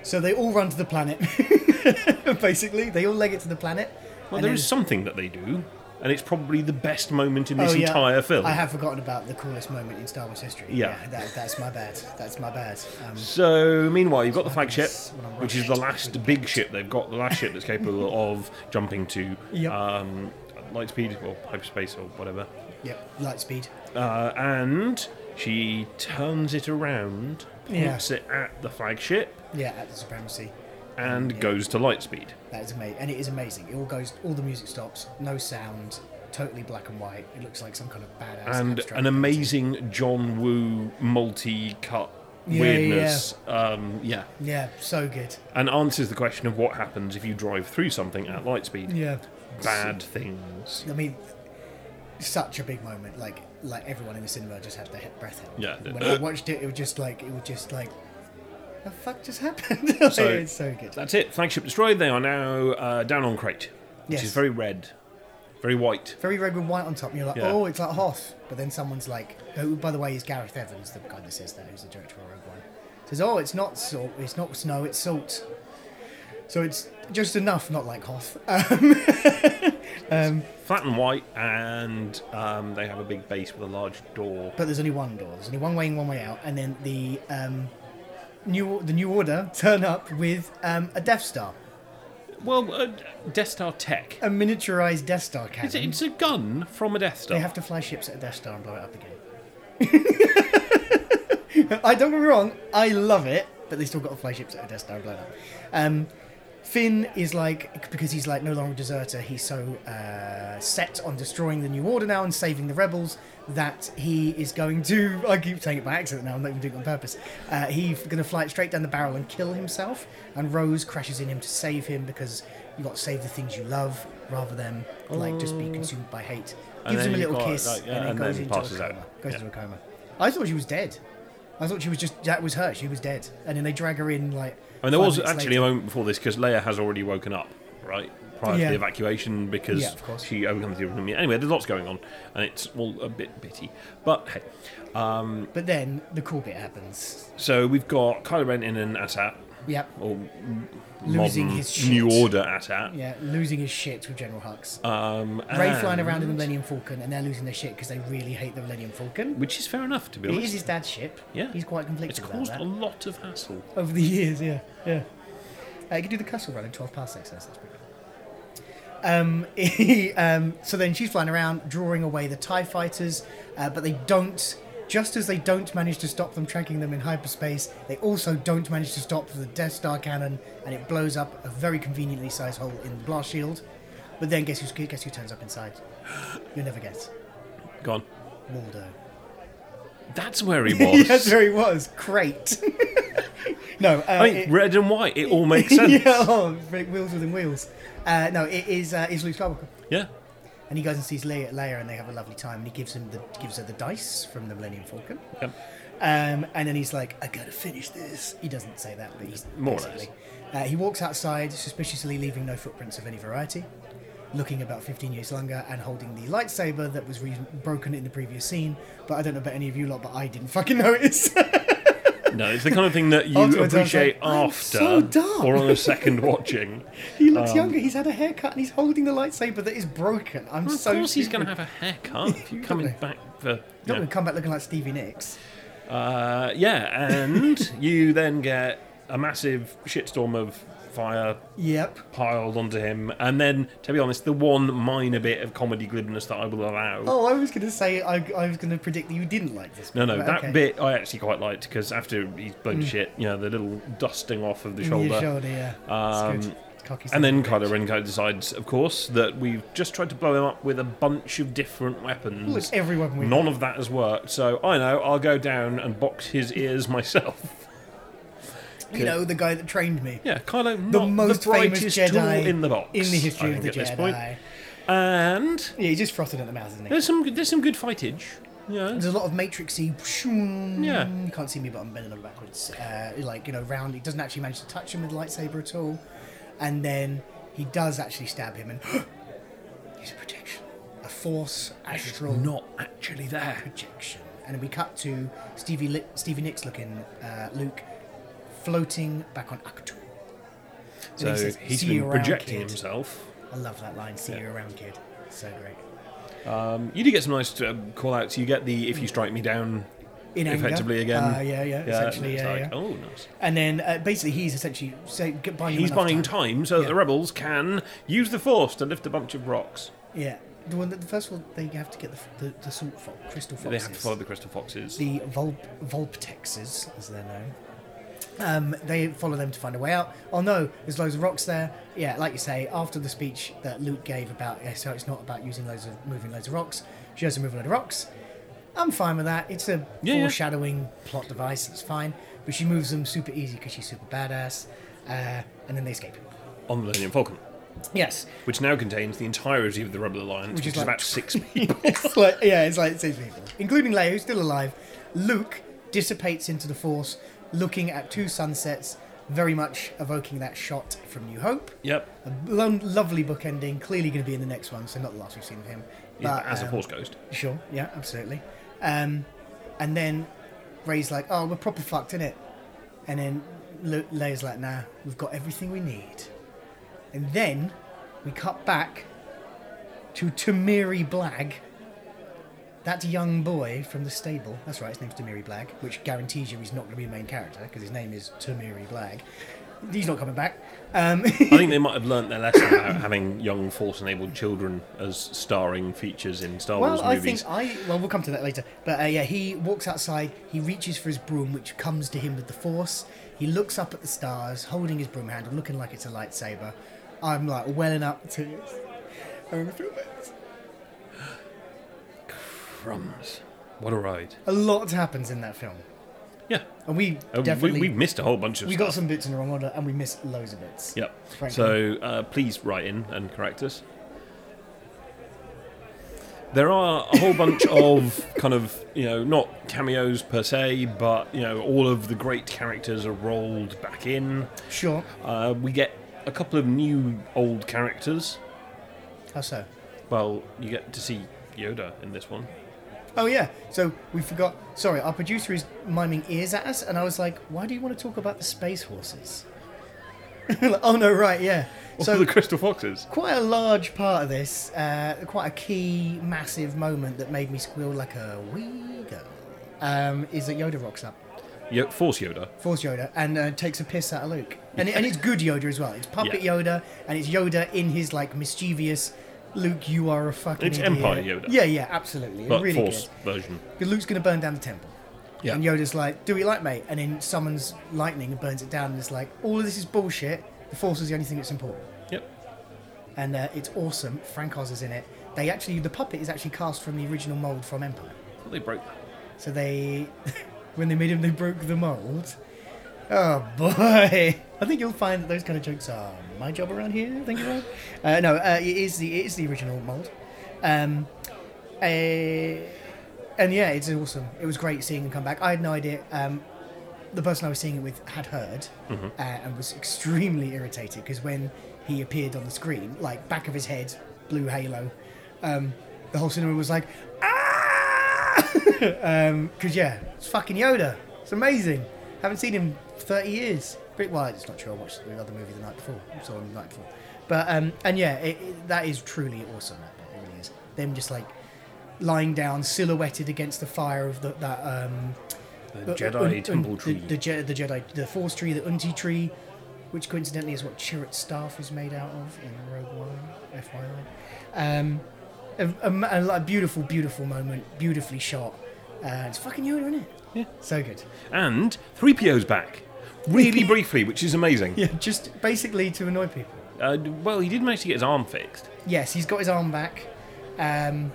So they all run to the planet. Basically, they all leg it to the planet. Well, and there then- is something that they do, and it's probably the best moment in this Oh, yeah. entire film. I have forgotten about the coolest moment in Star Wars history. Yeah. that, that's my bad. That's my bad. Um, So, meanwhybe, you've got the flagship, when I'm which is the rushed. last big ship they've got, the last ship that's capable of jumping to Yep. um, light speed or hyperspace or whatever. yep, light speed. Uh, and she turns it around, points it at the flagship, Yeah, at the supremacy. and Yeah. goes to light speed. That is amazing, and it is amazing. It all goes, all the music stops, no sound, totally black and white. It looks like some kind of badass. And abstract an painting. amazing John Woo multi-cut Yeah, weirdness. Um, yeah. Yeah, so good. And answers the question of what happens if you drive through something at light speed. Yeah. Bad things. I mean, such a big moment. Like, like everyone in the cinema just had their he- breath held. Yeah. When I watched it, it was just like, it was just like, the fuck just happened? Like, So- it's so good. That's it. Flagship destroyed. They are now uh, down on Crate, which Yes. is very red, very white. Very red with white on top, and you're like, Yeah. oh, it's like Hoth. But then someone's like, who, by the way, is Gareth Evans, the guy that says that, who's the director of Rogue One. Says, oh, it's not salt, it's not snow, it's salt. So it's just enough, not like Hoth. Um, um, Flat and white, and um, they have a big base with a large door. but there's only one door. There's only one way in, one way out, and then the um, new the New Order turn up with um, a Death Star, Well, uh, Death Star tech. a miniaturized Death Star cannon. It's, it's a gun from a Death Star. They have to fly ships at a Death Star and blow it up again. I don't get me wrong, I love it, but they still got to fly ships at a Death Star and blow it up. Um, Finn is like, because he's like no longer a deserter, he's so uh, set on destroying the New Order now and saving the rebels that he is going to, I keep saying it by accident now, I'm not even doing it on purpose, uh, he's going to fly it straight down the barrel and kill himself, and Rose crashes in him to save him because you got to save the things you love rather than like just be consumed by hate. And Gives then him a you've little got, kiss like, yeah, and then and goes then into passes a out. coma. Goes Yeah. into a coma. I thought she was dead. I thought she was just, that was her, she was dead. And then they drag her in like... I mean, there five was minutes actually later. a moment before this because Leia has already woken up, right? Prior Yeah. to the evacuation because Yeah, of course. she overcomes the enemy. Anyway, there's lots going on, and it's all a bit bitty. But hey, um, But then the cool bit happens. so we've got Kylo Ren in an AT-AT, Yep. or Losing modern his shit. New Order AT-AT. Yeah, losing his shit with General Hux. Um, Ray flying and- around in the Millennium Falcon, and they're losing their shit because they really hate the Millennium Falcon. Which is fair enough, to be It honest. is his dad's ship. Yeah. He's quite conflicted It's about caused that. a lot of hassle. Over the years, yeah. Yeah. Uh, you can do the Castle Run in twelve parsecs, that's pretty good. Um, he, um, so then she's flying around, drawing away the TIE fighters, uh, but they don't, just as they don't manage to stop them tracking them in hyperspace, they also don't manage to stop the Death Star cannon, and it blows up a very conveniently sized hole in the blast shield. But then guess who, guess who turns up inside? You'll never guess. Go on. Waldo. That's where he was. That's where he was. Great. no, uh, I mean, it- red and white, it all makes sense. yeah, oh, wheels within wheels. Uh, no, it is uh, is Luke Skywalker, Yeah. and he goes and sees Leia, Leia, and they have a lovely time. And he gives him the gives her the dice from the Millennium Falcon. Yep. Um, and then he's like, "I gotta finish this." He doesn't say that, but he's More or basically. Uh, he walks outside, suspiciously leaving no footprints of any variety, looking about fifteen years younger, and holding the lightsaber that was re- broken in the previous scene. But I don't know about any of you lot, but I didn't fucking notice. No, it's the kind of thing that you Afterwards, I was appreciate like, "I'm after so dumb." or on a second watching. He looks Um, younger. He's had a haircut and he's holding the lightsaber that is broken. I'm Well, of so. course he's going stupid. to have a haircut if you're coming Lovely. back for... Not You going know. to come back looking like Stevie Nicks. Uh, yeah, and you then get a massive shitstorm of fire Yep. piled onto him, and then, to be honest, the one minor bit of comedy glibness that I will allow. Oh, I was going to say I, I was going to predict that you didn't like this. No, no, but that okay. bit I actually quite liked because after he's blown to shit, you know, the little dusting off of the In shoulder. your shoulder, yeah. Um, It's good. Cocky And then son of a Kylo bitch. Ren kind of decides, of course, that we've just tried to blow him up with a bunch of different weapons. Look, every weapon we None of that has worked, so I know I'll go down and box his ears myself. You know, the guy that trained me. Yeah, Kylo, The not most the famous brightest Jedi tool in the box in the history I of the think, at this Jedi. point. And Yeah, he's just frothed at the mouth, isn't he? there's some there's some good fightage. Yeah, There's a lot of matrixy. shoom. Yeah. You can't see me, but I'm bending over backwards. Uh, like you know, round. He doesn't actually manage to touch him with the lightsaber at all, and then he does actually stab him, and he's a projection, a force astral not actually there. projection. And then we cut to Stevie Li- Stevie Nicks looking uh, Luke floating back on Aktu. So And he says, he's "See been you around, projecting kid." himself. I love that line. See Yeah. you around, kid. So great. Um, you do get some nice uh, call outs. You get the if you strike me down In anger. effectively again. Uh, yeah, yeah, Yeah, essentially, it's yeah, like, yeah. oh, nice. And then uh, basically he's essentially say, g- buying him He's enough buying time. time so that Yeah. the rebels can use the force to lift a bunch of rocks. Yeah. The one that the first one they have to get the the, the salt fo- crystal foxes. They have to follow the crystal foxes. the Vol- Volptexes, as they're known. Um, they follow them to find a way out. Oh no, there's loads of rocks there. Yeah, like you say, after the speech that Luke gave about, yeah, so it's not about using loads of moving loads of rocks. She has to move a load of rocks. I'm fine with that. It's a Yeah, yeah. foreshadowing plot device. It's fine, but she moves them super easy because she's super badass. Uh, and then they escape. On the Millennium Falcon, Yes, which now contains the entirety of the Rebel Alliance, which, is is, like- about six people. it's like yeah, it's like six people, including Leia, who's still alive. Luke dissipates into the Force, looking at two sunsets, very much evoking that shot from New Hope. Yep. A lo- lovely book ending, clearly going to be in the next one, so not the last we've seen of him. Yeah, But, as a um, Force Ghost. Sure, yeah, absolutely. Um, and then Rey's like, "Oh, we're proper fucked, innit?" And then Le- Leia's like, "Nah, we've got everything we need." And then we cut back to Tamiri Blagg, that young boy from the stable. That's right, his name's Tamiri Blagg, which guarantees you he's not going to be the main character because his name is Tamiri Blagg. He's not coming back. Um, I think they might have learnt their lesson about having young Force-enabled children as starring features in Star well, Wars I movies. think I well we'll come to that later. But uh, yeah, he walks outside. He reaches for his broom, which comes to him with the Force. He looks up at the stars, holding his broom handle, looking like it's a lightsaber. I'm like welling up to it. I'm gonna film it. Crumbs. What a ride. A lot happens in that film, Yeah. and we Uh, definitely we, we've missed a whole bunch of we stuff. got some bits in the wrong order, and we missed loads of bits. Yep. Frankly. So uh, please write in and correct us. There are a whole bunch of kind of, you know, not cameos per se, but, you know, all of the great characters are rolled back in. Sure. Uh, we get a couple of new old characters. How so? Well, you get to see Yoda in this one. Oh yeah. So we forgot. Sorry, our producer is miming ears at us, and I was like, "Why do you want to talk about the space horses?" Like, oh no, right, yeah. So So the Crystal Foxes. quite a large part of this, uh, quite a key, massive moment that made me squeal like a wee girl, um, is that Yoda rocks up, Yo- Force Yoda. Force Yoda, and uh, takes a piss out of Luke. And, it, and it's good Yoda as well. It's puppet Yeah. Yoda, and it's Yoda in his like mischievous, Luke, you are a fucking It's idiot. Empire Yoda. Yeah, yeah, absolutely. But really Force good. version. Because Luke's going to burn down the temple. Yeah. And Yoda's like, do what you like, mate. And then summons lightning and burns it down. And it's like, all of this is bullshit. The Force is the only thing that's important. Yep. And uh, it's awesome. Frank Oz is in it. They actually, the puppet is actually cast from the original mold from Empire. I thought they broke that. So they, when they made him, they broke the mold. Oh boy! I think you'll find that those kind of jokes are my job around here. Thank you, Rob. Uh, no, uh, it is the it is the original mold. Um, uh, and yeah, it's awesome. It was great seeing him come back. I had no idea. Um, the person I was seeing it with had heard Mm-hmm. uh, and was extremely irritated because when he appeared on the screen, like back of his head, blue halo, um, the whole cinema was like, ah! Because yeah, it's fucking Yoda. It's amazing. Haven't seen him for thirty years. But, well, it's not true. I watched the other movie the night before. I saw him the night before. But um, and yeah, it, it, that is truly awesome. That bit, it really is. Them just like lying down, silhouetted against the fire of the, that um, The uh, Jedi un- un- Temple the, Tree. the, Je- the Jedi, the Force tree, the Unti tree, which coincidentally is what Chirrut's staff is made out of in Rogue One. F Y I. Um, a, a, a, like, beautiful, beautiful moment, beautifully shot. Uh, it's fucking Yoda, isn't it? Yeah. So good. And three P O's back. Really briefly, which is amazing. Yeah, just basically to annoy people. Uh, well, he did manage to get his arm fixed. Yes, he's got his arm back. Um,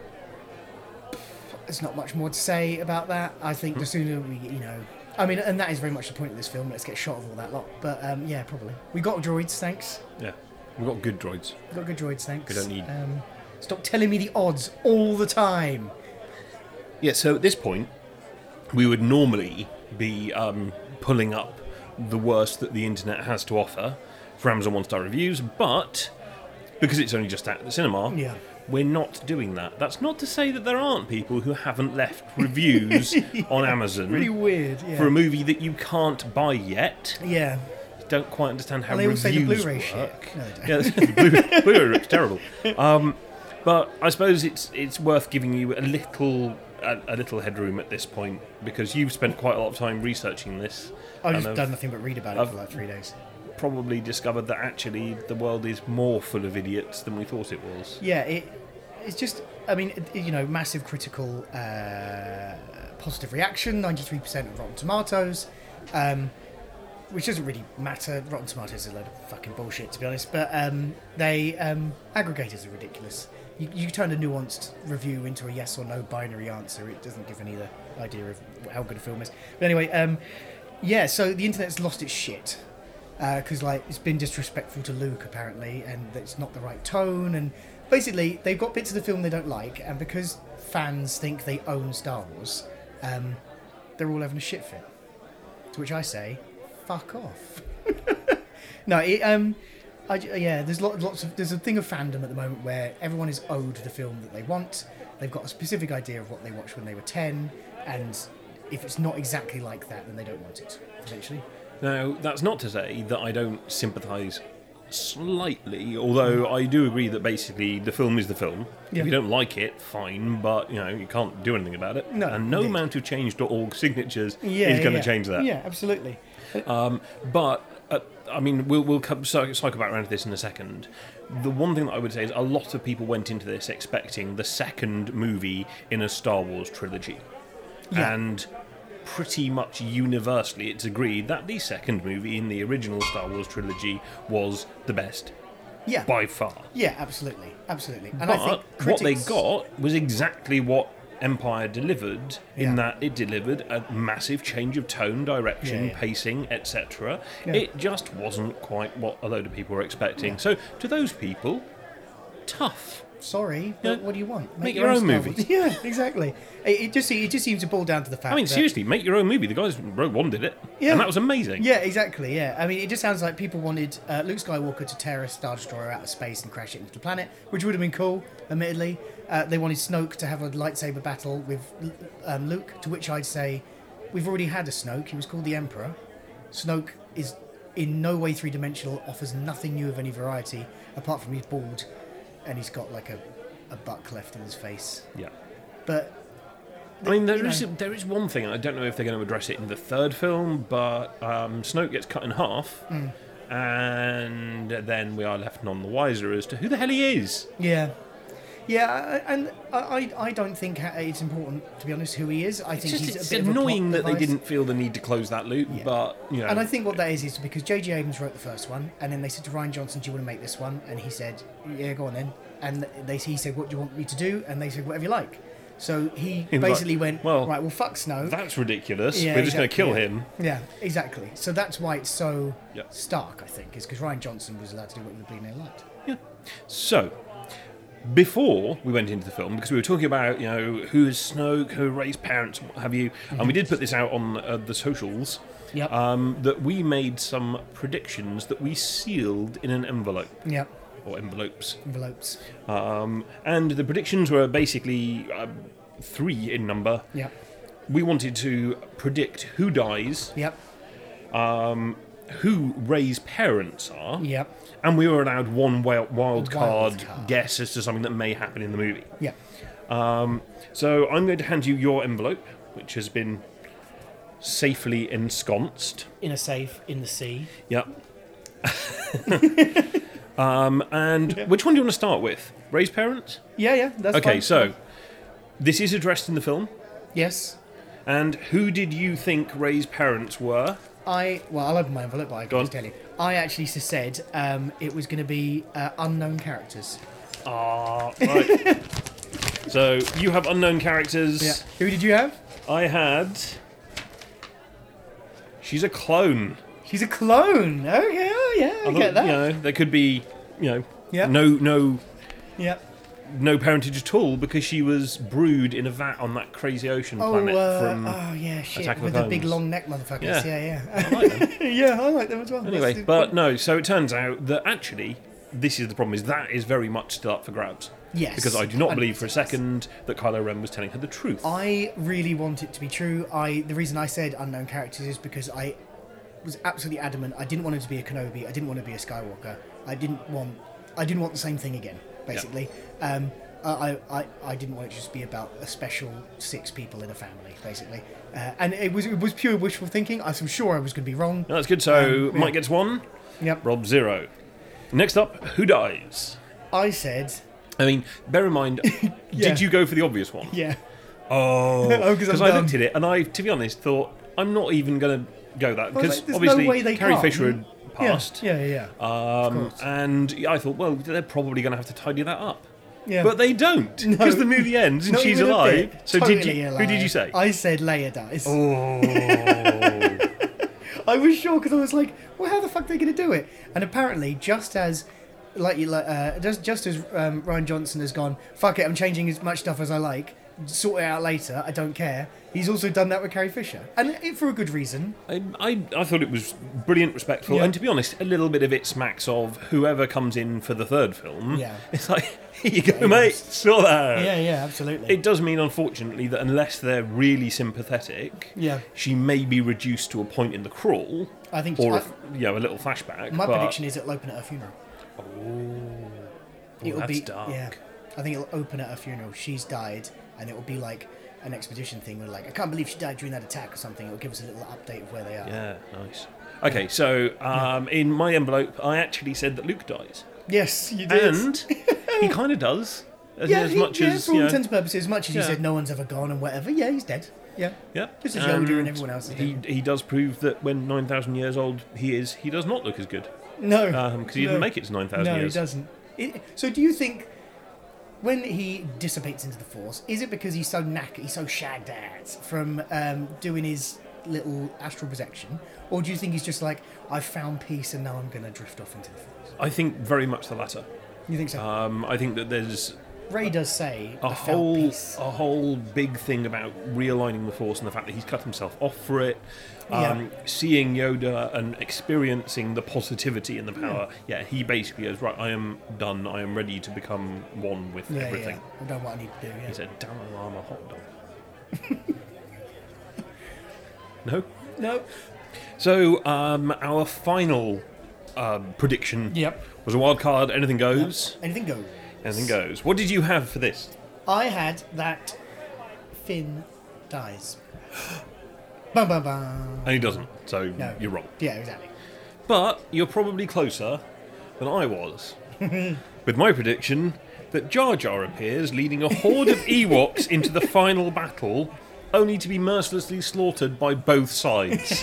there's not much more to say about that. I think the sooner we, you know, I mean, and that is very much the point of this film. Let's get shot of all that lot. But um, yeah, probably. We got droids, thanks. Yeah. We've got good droids. We got good droids, thanks. We don't need- Um, stop telling me the odds all the time. Yeah, so at this point, we would normally be um, pulling up the worst that the internet has to offer for Amazon one-star reviews, but because it's only just out at the cinema, Yeah. we're not doing that. That's not to say that there aren't people who haven't left reviews on Amazon Really weird. Yeah. for a movie that you can't buy yet. yeah. Don't quite understand how And they all reviews say the Blu-ray work. shit. No, they don't. Yeah, the Blu- Blu-ray looks terrible. Um, but I suppose it's it's worth giving you a little a, a little headroom at this point, because you've spent quite a lot of time researching this. I've and just have done nothing but read about it I've- for like three days. Probably discovered that actually the world is more full of idiots than we thought it was. Yeah, it, it's just, I mean, it, you know, massive critical uh, positive reaction, ninety-three percent of Rotten Tomatoes, um, which doesn't really matter. Rotten Tomatoes is a load of fucking bullshit, to be honest, but um, they, um, aggregators are ridiculous. You, you turn a nuanced review into a yes or no binary answer, it doesn't give any other idea of how good a film is. But anyway, um, yeah, so the internet's lost its shit. Because like it's been disrespectful to Luke apparently, and it's not the right tone, and basically they've got bits of the film they don't like, and because fans think they own Star Wars, um, they're all having a shit fit. To which I say, fuck off. no, it, um, I, yeah, there's lot, lots of there's a thing of fandom at the moment where everyone is owed the film that they want. They've got a specific idea of what they watched when they were ten, and if it's not exactly like that, then they don't want it. Essentially. Now, that's not to say that I don't sympathise slightly, although I do agree that basically the film is the film. Yeah. If you don't like it, fine, but you know you can't do anything about it. No, and no indeed. amount of change dot org signatures Yeah, is going to yeah. change that. Yeah, absolutely. Um, but uh, I mean, we'll we'll come, cycle cycle back around to this in a second. The one thing that I would say is a lot of people went into this expecting the second movie in a Star Wars trilogy, Yeah. and pretty much universally it's agreed that the second movie in the original Star Wars trilogy was the best Yeah. by far. Yeah, absolutely, absolutely. And But I think what they critics- got was exactly what Empire delivered, in Yeah. that it delivered a massive change of tone, direction, Yeah, yeah. pacing, et cetera. Yeah. It just wasn't quite what a load of people were expecting. So to those people, tough. Sorry, but Yeah. what do you want? Make your own Star movie. Wars. Yeah, exactly. It, it just it just seems to boil down to the fact. I mean, that, seriously, make your own movie. The guys from Rogue One did it, Yeah. and that was amazing. Yeah, exactly. Yeah, I mean, it just sounds like people wanted uh, Luke Skywalker to tear a Star Destroyer out of space and crash it into the planet, which would have been cool. Admittedly, uh, they wanted Snoke to have a lightsaber battle with um, Luke, to which I'd say, we've already had a Snoke. He was called the Emperor. Snoke is in no way three-dimensional, offers nothing new of any variety, apart from he's bald and he's got like a, a butt cleft in his face. Yeah. But I mean, there you is know. there is one thing, and I don't know if they're going to address it in the third film, but um, Snoke gets cut in half, Mm. and then we are left none the wiser as to who the hell he is. Yeah, yeah, I- and I, I I don't think ha- it's important, to be honest, who he is. I It's think just he's it's a bit annoying of a that plot they device. didn't feel the need to close that loop, Yeah. but you know, And I think what that is is because J J Abrams wrote the first one, and then they said to Ryan Johnson, "Do you want to make this one?" And he said, "Yeah, go on then." And they he said, "What do you want me to do?" And they said, "Whatever you like." So he, He was basically like, went, "Well, "Right, well, fuck Snoke." that's ridiculous. Yeah, We're just going to exactly, kill yeah. him. Yeah, exactly. So that's why it's so Yeah. stark, I think, is because Ryan Johnson was allowed to do what he bleeding liked. So, before we went into the film, because we were talking about, you know, who is Snoke, who are Rey's parents, what have you, and we did put this out on uh, the socials, Yep. um, that we made some predictions that we sealed in an envelope, Yep. or envelopes. Envelopes. Um, and the predictions were basically uh, three in number. Yep. We wanted to predict who dies, Yep. who Rey's parents are, Yep. and we were allowed one wild, wild card Wild card. guess as to something that may happen in the movie. Yep. Um, so I'm going to hand you your envelope, which has been safely ensconced. In a safe in the sea. Yep. um, and which one do you want to start with? Rey's parents? Yeah, yeah. That's Okay, fine. so this is addressed in the film. Yes. And who did you think Rey's parents were? I well, I'll open my envelope, but I Go can on. just tell you. I actually s- said um, it was going to be uh, unknown characters. Ah, right. So you have unknown characters. Who did you have? I had. She's a clone. She's a clone. Okay, oh yeah, I Although, get that. You know, there could be, you know, Yeah. no, no, Yeah. no parentage at all because she was brewed in a vat on that crazy ocean Oh, planet uh, from. oh yeah, shit. Attack of With the the big Clones. long neck motherfuckers. Yeah. Yeah, yeah. I like them. yeah, I like them as well. Anyway, That's- but no. So it turns out that actually this is the problem: is that is very much still up for grabs. Yes. Because I do not And- believe for a second that Kylo Ren was telling her the truth. I really want it to be true. I the reason I said unknown characters is because I was absolutely adamant. I didn't want it to be a Kenobi. I didn't want to be a Skywalker. I didn't want. I didn't want the same thing again. Basically, um, I, I I didn't want it to just be about a special six people in a family. Basically, uh, and it was it was pure wishful thinking. I'm sure I was going to be wrong. No, that's good. So Um, yeah. Mike gets one. Yep. Rob zero. Next up, who dies? I said, I mean, bear in mind, Yeah. did you go for the obvious one? yeah. Oh, Oh, 'cause I'm because I dumb. looked at it and I, to be honest, thought I'm not even going to go that I was because like, there's obviously no way they Carrie can't. Fisher had passed. Yeah, yeah, yeah. Um, course. and I thought, well, they're probably going to have to tidy that up. yeah. But they don't, because the movie ends and Not she's even a alive. bit. So Totally did you? a Who did lie. you say? I said Leia dies. Oh, I was sure because I was like, well, how the fuck are they going to do it? And apparently, just as, like, you like, uh, just just as um, Ryan Johnson has gone, fuck it, I'm changing as much stuff as I like, sort it out later, I don't care. He's also done that with Carrie Fisher, and it, for a good reason. I, I I thought it was brilliant, respectful, Yeah. and to be honest, a little bit of it smacks of whoever comes in for the third film. Yeah. It's like, here you go, mate, sort that out. Yeah, yeah, absolutely. It does mean, unfortunately, that unless they're really sympathetic, Yeah. she may be reduced to a point in the crawl, I think or I- a, you know, a little flashback. My but, prediction is it'll open at her funeral. Oh, It'll that's be dark. yeah. I think it'll open at her funeral. She's died, and it will be like an expedition thing where like I can't believe she died during that attack or something. It'll give us a little update of where they are. Yeah, nice. Okay, so um, in my envelope, I actually said that Luke dies, Yes, you did. and he kind of does, as, yeah, as he- much yeah, as for all you know, intents and purposes, as much as Yeah. he said no one's ever gone and whatever. Yeah, he's dead. Yeah. Yeah, Just as Yoda and everyone else is He dead. he does prove that when nine thousand years old he is, he does not look as good No, because he no. didn't make it to nine thousand No, years. he doesn't. It, so, do you think when he dissipates into the Force, is it because he's so knackered, he's so shagged out from um, doing his little astral projection, or do you think he's just like, I've found peace and now I'm going to drift off into the Force? I think very much the latter. You think so? Um, I think that there's Ray does say a I felt whole peace. a whole big thing about realigning the Force and the fact that he's cut himself off for it. Um, Yeah. Seeing Yoda and experiencing the positivity and the power. Yeah, he basically is right. I am done. I am ready to become one with Yeah, everything. yeah. I've done what I need to do. Yeah. He said, "Damn, I'm a hot dog." No. No. So um, our final um, prediction Yep. was a wild card. Anything goes. Anything goes. Anything goes. What did you have for this? I had that Finn dies. Bum bum bum. And he doesn't. So No. you're wrong. Yeah, exactly. But you're probably closer than I was. With my prediction that Jar Jar appears leading a horde of Ewoks into the final battle, only to be mercilessly slaughtered by both sides.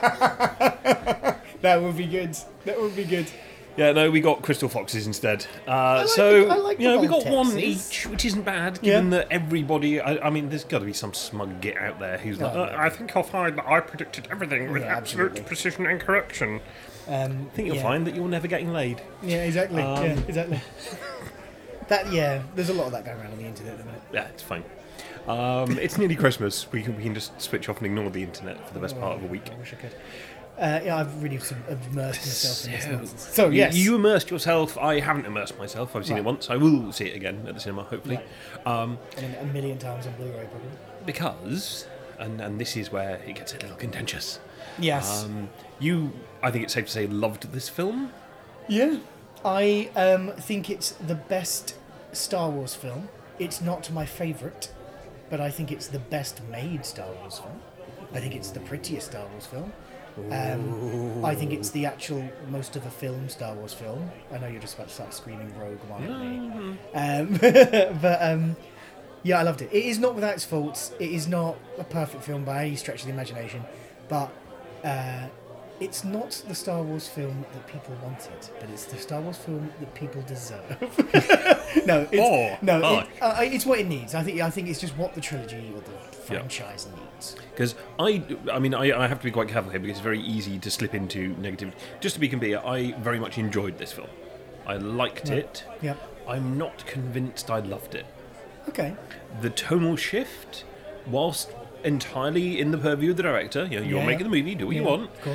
That would be good. That would be good. Yeah, no, we got Crystal Foxes instead. Uh, like so, the- I like the you know, we got Voltexes. one each, which isn't bad, Yeah. given that everybody... I, I mean, there's got to be some smug git out there who's like, Oh, "Uh, yeah. I think I'll find that I predicted everything with Yeah, absolute absolutely. precision and correction. Um, I think you'll yeah. find that you're never getting laid. Yeah, exactly. Um, yeah, exactly. That yeah, there's a lot of that going around on the internet at the minute. Yeah, it's fine. Um, it's nearly Christmas. We can, we can just switch off and ignore the internet for the best part of a week. I wish I could. Uh, yeah, I've really sub- immersed myself in this So- nonsense. So You- yes, You immersed yourself. I haven't immersed myself. I've seen it Right. once. I will see it again at the cinema, hopefully. Um, and then a million times on Blu-ray probably. because, and, and this is where it gets a little contentious. Yes. Um, you, I think it's safe to say, loved this film. Yeah. I um, think it's the best Star Wars film. It's not my favourite, but I think it's the best made Star Wars film. I think it's the prettiest Star Wars film. Um, I think it's the actual most of a film Star Wars film. I know you're just about to start screaming Rogue One at me. Um, but um, yeah, I loved it. It is not without its faults. It is not a perfect film by any stretch of the imagination, but uh, it's not the Star Wars film that people wanted, but it's the Star Wars film that people deserve. no, it's, Oh, no, oh. it, uh, it's what it needs. I think I think it's just what the trilogy or the franchise needs. Because I, I mean, I, I have to be quite careful here because it's very easy to slip into negativity. Just to be clear, I very much enjoyed this film. I liked Right. it. Yep. I'm not convinced I loved it. Okay. The tonal shift, whilst entirely in the purview of the director, you know, you're Yeah. making the movie, do what you Yeah, want. Of course.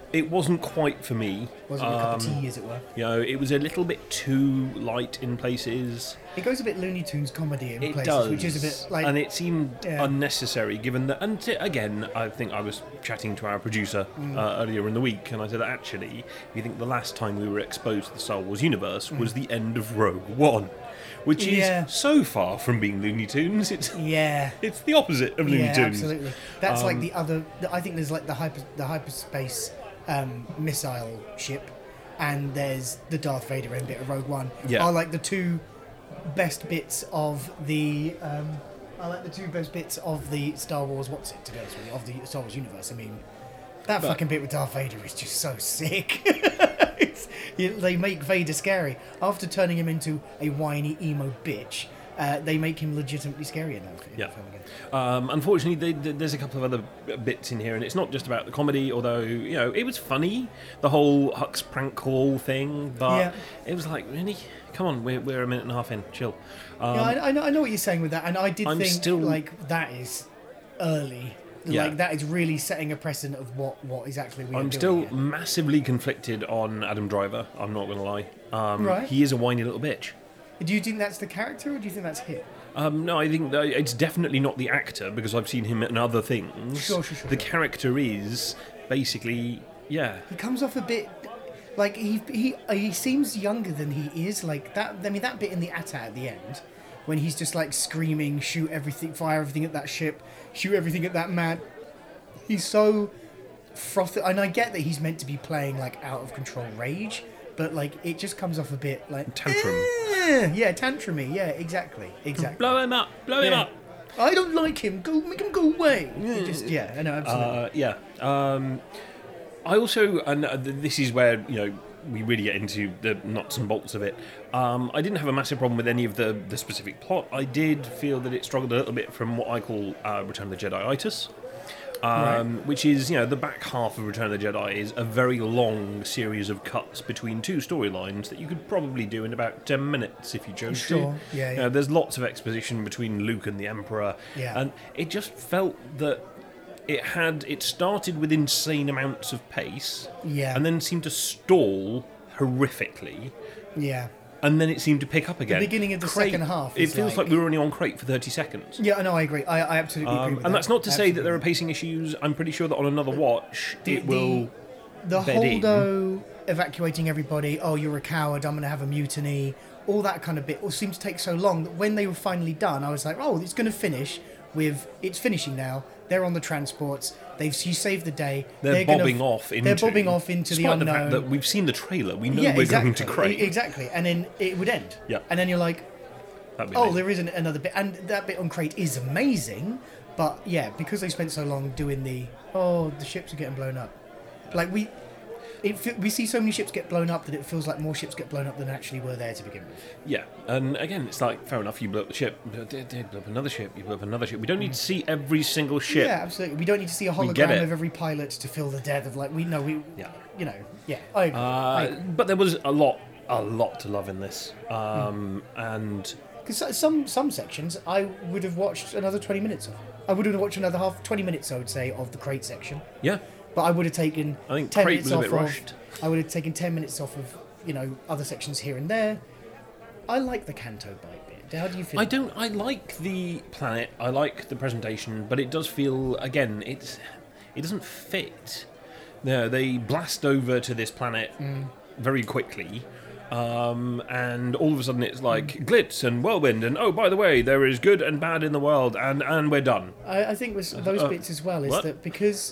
it wasn't quite for me. Wasn't a cup of tea, as it were. You know, it was a little bit too light in places. It goes a bit Looney Tunes comedy in It places, does, which is a bit like. and it seemed Yeah. unnecessary given that. And t- again, I think I was chatting to our producer Mm. uh, earlier in the week, and I said actually, you think the last time we were exposed to the Star Wars universe was the end of Rogue One, which is Mm. Yeah. so far from being Looney Tunes. It's Yeah. it's the opposite of Looney Yeah, Tunes. absolutely. That's like Um, the other. The, I think there's like the hyper, the hyperspace um, missile ship, and there's the Darth Vader end bit of Rogue One. Yeah. Are like the two best bits of the. Um, I like the two best bits of the Star Wars. What's it? To be honest with you, of the Star Wars universe. I mean, that But- fucking bit with Darth Vader is just so sick. It's, you, they make Vader scary after turning him into a whiny emo bitch. Uh, they make him legitimately scary in that in Yeah. that film again. Um, unfortunately, they, they, there's a couple of other bits in here, and it's not just about the comedy. Although you know, it was funny, the whole Hux prank call thing. But Yeah. it was like, really, come on, we're, we're a minute and a half in, chill. Um, Yeah, I, I, know, I know what you're saying with that, and I did I'm think still- like that is early. Yeah. Like that is really setting a precedent of what, what is actually we are I'm doing still here. massively conflicted on Adam Driver. I'm not going to lie. Um, Right. He is a whiny little bitch. Do you think that's the character, or do you think that's him? Um, no, I think that it's definitely not the actor because I've seen him in other things. Sure, sure, sure, The sure. character is basically, yeah. He comes off a bit like he he uh, he seems younger than he is. Like that. I mean, that bit in the A T A at the end, when he's just like screaming, "Shoot everything! Fire everything at that ship! Shoot everything at that man!" He's so frothy, and I get that he's meant to be playing like out of control rage, but like it just comes off a bit like Tantrum. "Eh," yeah, tantrumy. Yeah, exactly, exactly. Blow him up, blow him Yeah. up. I don't like him. Go make him go away. It just yeah, I know absolutely. Uh, yeah. Um, I also, and uh, th- this is where you know we really get into the nuts and bolts of it. Um, I didn't have a massive problem with any of the, the specific plot. I did feel that it struggled a little bit from what I call uh, Return of the Jedi-itis. Um, Which is, you know, the back half of Return of the Jedi is a very long series of cuts between two storylines that you could probably do in about ten minutes if you chose Sure, to. yeah, You yeah. know, there's lots of exposition between Luke and the Emperor. Yeah. And it just felt that it had, it started with insane amounts of pace. Yeah. And then seemed to stall horrifically. yeah. And then it seemed to pick up again. beginning of the Crate- second half It is feels like, like- we were only on Crate for thirty seconds. Yeah, no, I agree. I, I absolutely agree Um, with and that. that's not to say that there are Absolutely. pacing issues. I'm pretty sure that on another watch The- it will. The bed in. Holdo evacuating everybody, oh, you're a coward, I'm going to have a mutiny, all that kind of bit all seemed to take so long that when they were finally done, I was like, oh, it's going to finish with, it's finishing now, they're on the transports, they've you saved the day. They're, gonna bobbing f- off into. They're bobbing off into the despite unknown. The fact that we've seen the trailer, we know yeah, we're exactly. going to Crate. E- Exactly, and then it would end. Yeah. And then you're like, That'd be oh, amazing. there isn't another bit, and that bit on Crate is amazing, but yeah, because they spent so long doing the, oh, the ships are getting blown up. Like we, it, fe- we see so many ships get blown up that it feels like more ships get blown up than actually were there to begin with. Yeah, and again, it's like fair enough. You blew up the ship, but they- they blew up another ship. You blew up another ship. We don't need to see every single ship. Yeah, absolutely. We don't need to see a We get hologram it. of every pilot to feel the death of like we know we. Yeah. You know. Yeah. I agree. I Uh, agree. but there was a lot, a lot to love in this, um, and Because some some sections I would have watched another twenty minutes of. I would have watched another half twenty minutes, I would say, of the Crate section. yeah, But I would have taken I think ten Crate minutes was a off bit of. rushed. I would have taken ten minutes off of you know other sections here and there. I like the Canto Bite bit. How do you feel? I about don't. I like the planet. I like the presentation, but it does feel again. It's it doesn't fit. No, they blast over to this planet Mm. very quickly, um, and all of a sudden it's like Mm. glitz and whirlwind, and oh, by the way, there is good and bad in the world, and and we're done. I, I think with those uh, bits as well is what? that because,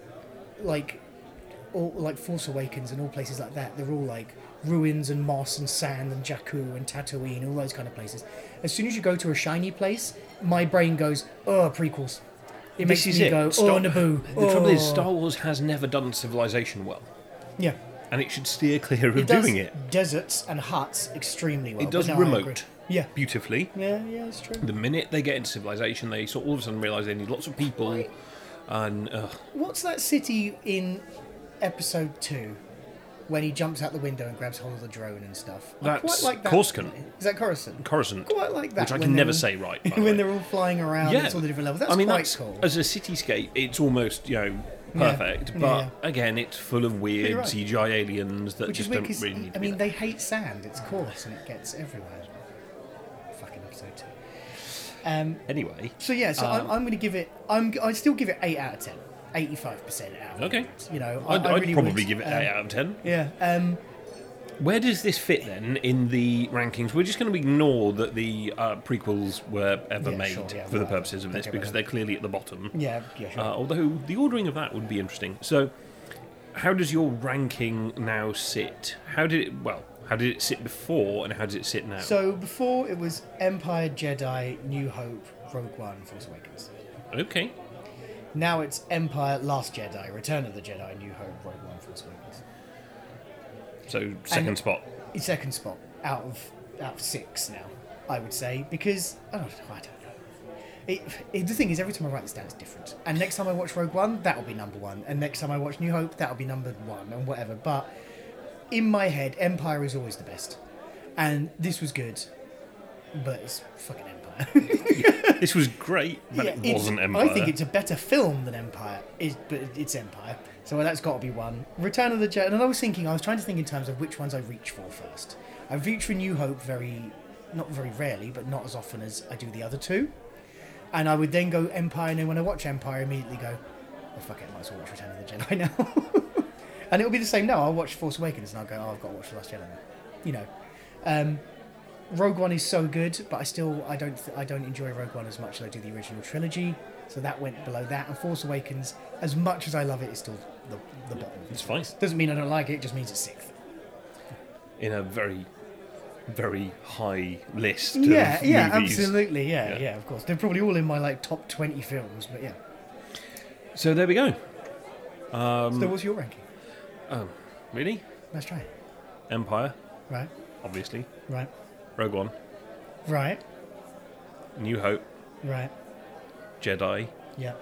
like, all like Force Awakens and all places like that, they're all like ruins and moss and sand and Jakku and Tatooine, all those kind of places. As soon as you go to a shiny place, my brain goes, oh, prequels. It makes This is me it. go, Star- oh, Naboo. The trouble is, oh." Star Wars has never done civilization well, Yeah. and it should steer clear of It does doing it deserts and huts extremely well. It does but no, I agree. remote Yeah. beautifully. Yeah, yeah, it's true. The minute they get into civilization, they sort of all of a sudden realise they need lots of people, Right. and uh, What's that city in episode two when he jumps out the window and grabs hold of the drone and stuff? I That's quite like that. Coruscant. Is that Coruscant? Coruscant, Quite like that. which I when can they're never all- say right. by the way. when they're all flying around, Yeah, it's all the different levels. That's I mean, quite that's, cool. as a cityscape, it's almost you know perfect. Yeah, But yeah. again, it's full of weird You're right. C G I aliens that Which is just weird don't because, really need to I be mean, there. they hate sand. It's coarse and it gets everywhere. Fucking episode two. Um, Anyway, so yeah, so Um, I'm, I'm going to give it. I'm. I still give it eight out of ten. Eighty-five percent out of okay. ten. You know, I, I'd, I I'd really probably would. give it Um, eight out of ten. Yeah. Um, Where does this fit then in the rankings? We're just going to ignore that the uh, prequels were ever Yeah, made sure, yeah, for the right. purposes of this, Okay, because right. they're clearly at the bottom. yeah. Yeah. Sure. Uh, although the ordering of that would be interesting. So, how does your ranking now sit? How did it? Well, how did it sit before, and how does it sit now? So before it was Empire, Jedi, New Hope, Rogue One, Force Awakens. Okay. Now it's Empire, Last Jedi, Return of the Jedi, New Hope, Rogue One, Force Awakens. So second And- spot. It's second spot out of out of six now, I would say, because I don't know. I don't know. It, it, the thing is, every time I write this down, it's different. And next time I watch Rogue One, that'll be number one. And next time I watch New Hope, that'll be number one, and whatever. But in my head, Empire is always the best, and this was good, but it's fucking Empire. This was great, but Yeah, it it's- wasn't Empire. I think it's a better film than Empire, is but it's Empire. So that's got to be one. Return of the Jedi. And I was thinking, I was trying to think in terms of which ones I reach for first. I reach for New Hope very, not very rarely, but not as often as I do the other two. And I would then go Empire, and then when I watch Empire, immediately go, oh fuck it, I might as well watch Return of the Jedi now. And it'll be the same now. I'll watch Force Awakens and I'll go, oh, I've got to watch The Last Jedi now. You know. Um, Rogue One is so good, but I still I don't th- I don't enjoy Rogue One as much as I do the original trilogy. So that went below that. And Force Awakens, as much as I love it, is still the, the bottom. It's fine. Doesn't mean I don't like it. It just means it's sixth. In a very, very high list. Of Yeah, yeah, movies. absolutely. Yeah, Yeah. yeah, of course. They're probably all in my like top twenty films, but yeah. So there we go. so what's your ranking? Oh, really? Let's try it. Empire, Right, obviously. right, Rogue One, right, New Hope, right. Jedi, Yeah.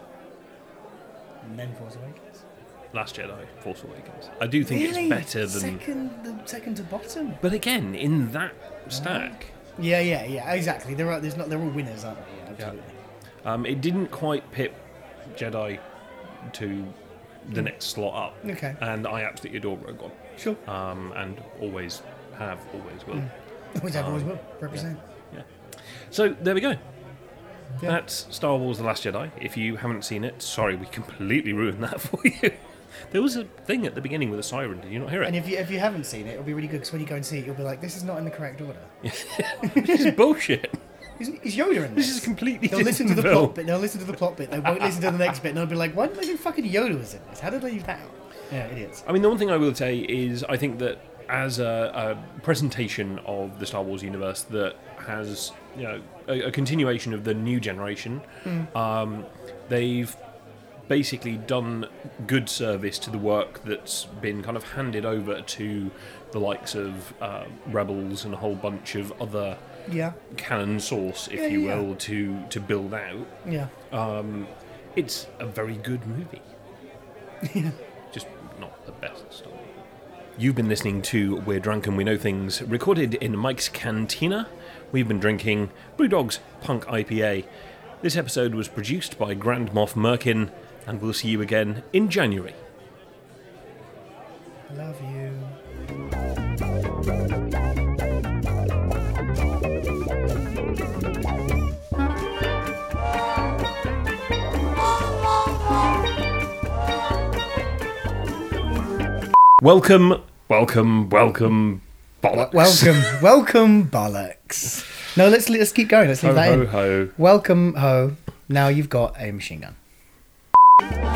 And then Force Awakens. Last Jedi, Force Awakens. I do think Really? it's better than. second, the second to bottom. But again, in that stack, Yeah, yeah, yeah. Exactly. There are. There's not. They're all winners, aren't they? Yeah, absolutely. um, it didn't quite pip Jedi to the next slot up. Okay. And I absolutely adore Rogue One. Sure. Um, and always have, always will. Always have, always Um, will. Represent. Yeah. So there we go. Yeah. That's Star Wars: The Last Jedi. If you haven't seen it, sorry, we completely ruined that for you. There was a thing at the beginning with a siren. Did you not hear And it? if you if you haven't seen it, it'll be really good because when you go and see it, you'll be like, "This is not in the correct order." This is bullshit. Is, is Yoda in this? This is completely They'll listen to the different film. plot bit. They'll listen to the plot bit. They won't listen to the next bit. And they'll be like, "Why did they think fucking Yoda was in this? How did they leave that out?" Yeah, idiots. I mean, the one thing I will say is I think that as a, a presentation of the Star Wars universe that has, you know, a, a continuation of the new generation, um, they've basically done good service to the work that's been kind of handed over to the likes of uh, Rebels and a whole bunch of other Yeah, canon source, if Yeah, you yeah, will, to to build out. yeah. It's a very good movie. Just not the best Star Wars. You've been listening to We're Drunk and We Know Things, recorded in Mike's Cantina. We've been drinking Brewdog's Punk I P A. This episode was produced by Grand Moff Merkin, and we'll see you again in January. Love you. Welcome, welcome, welcome, bollocks. Welcome, welcome, bollocks. No, let's let's keep going. Let's leave Ho, that ho, in. ho. Welcome, ho. Now you've got a machine gun.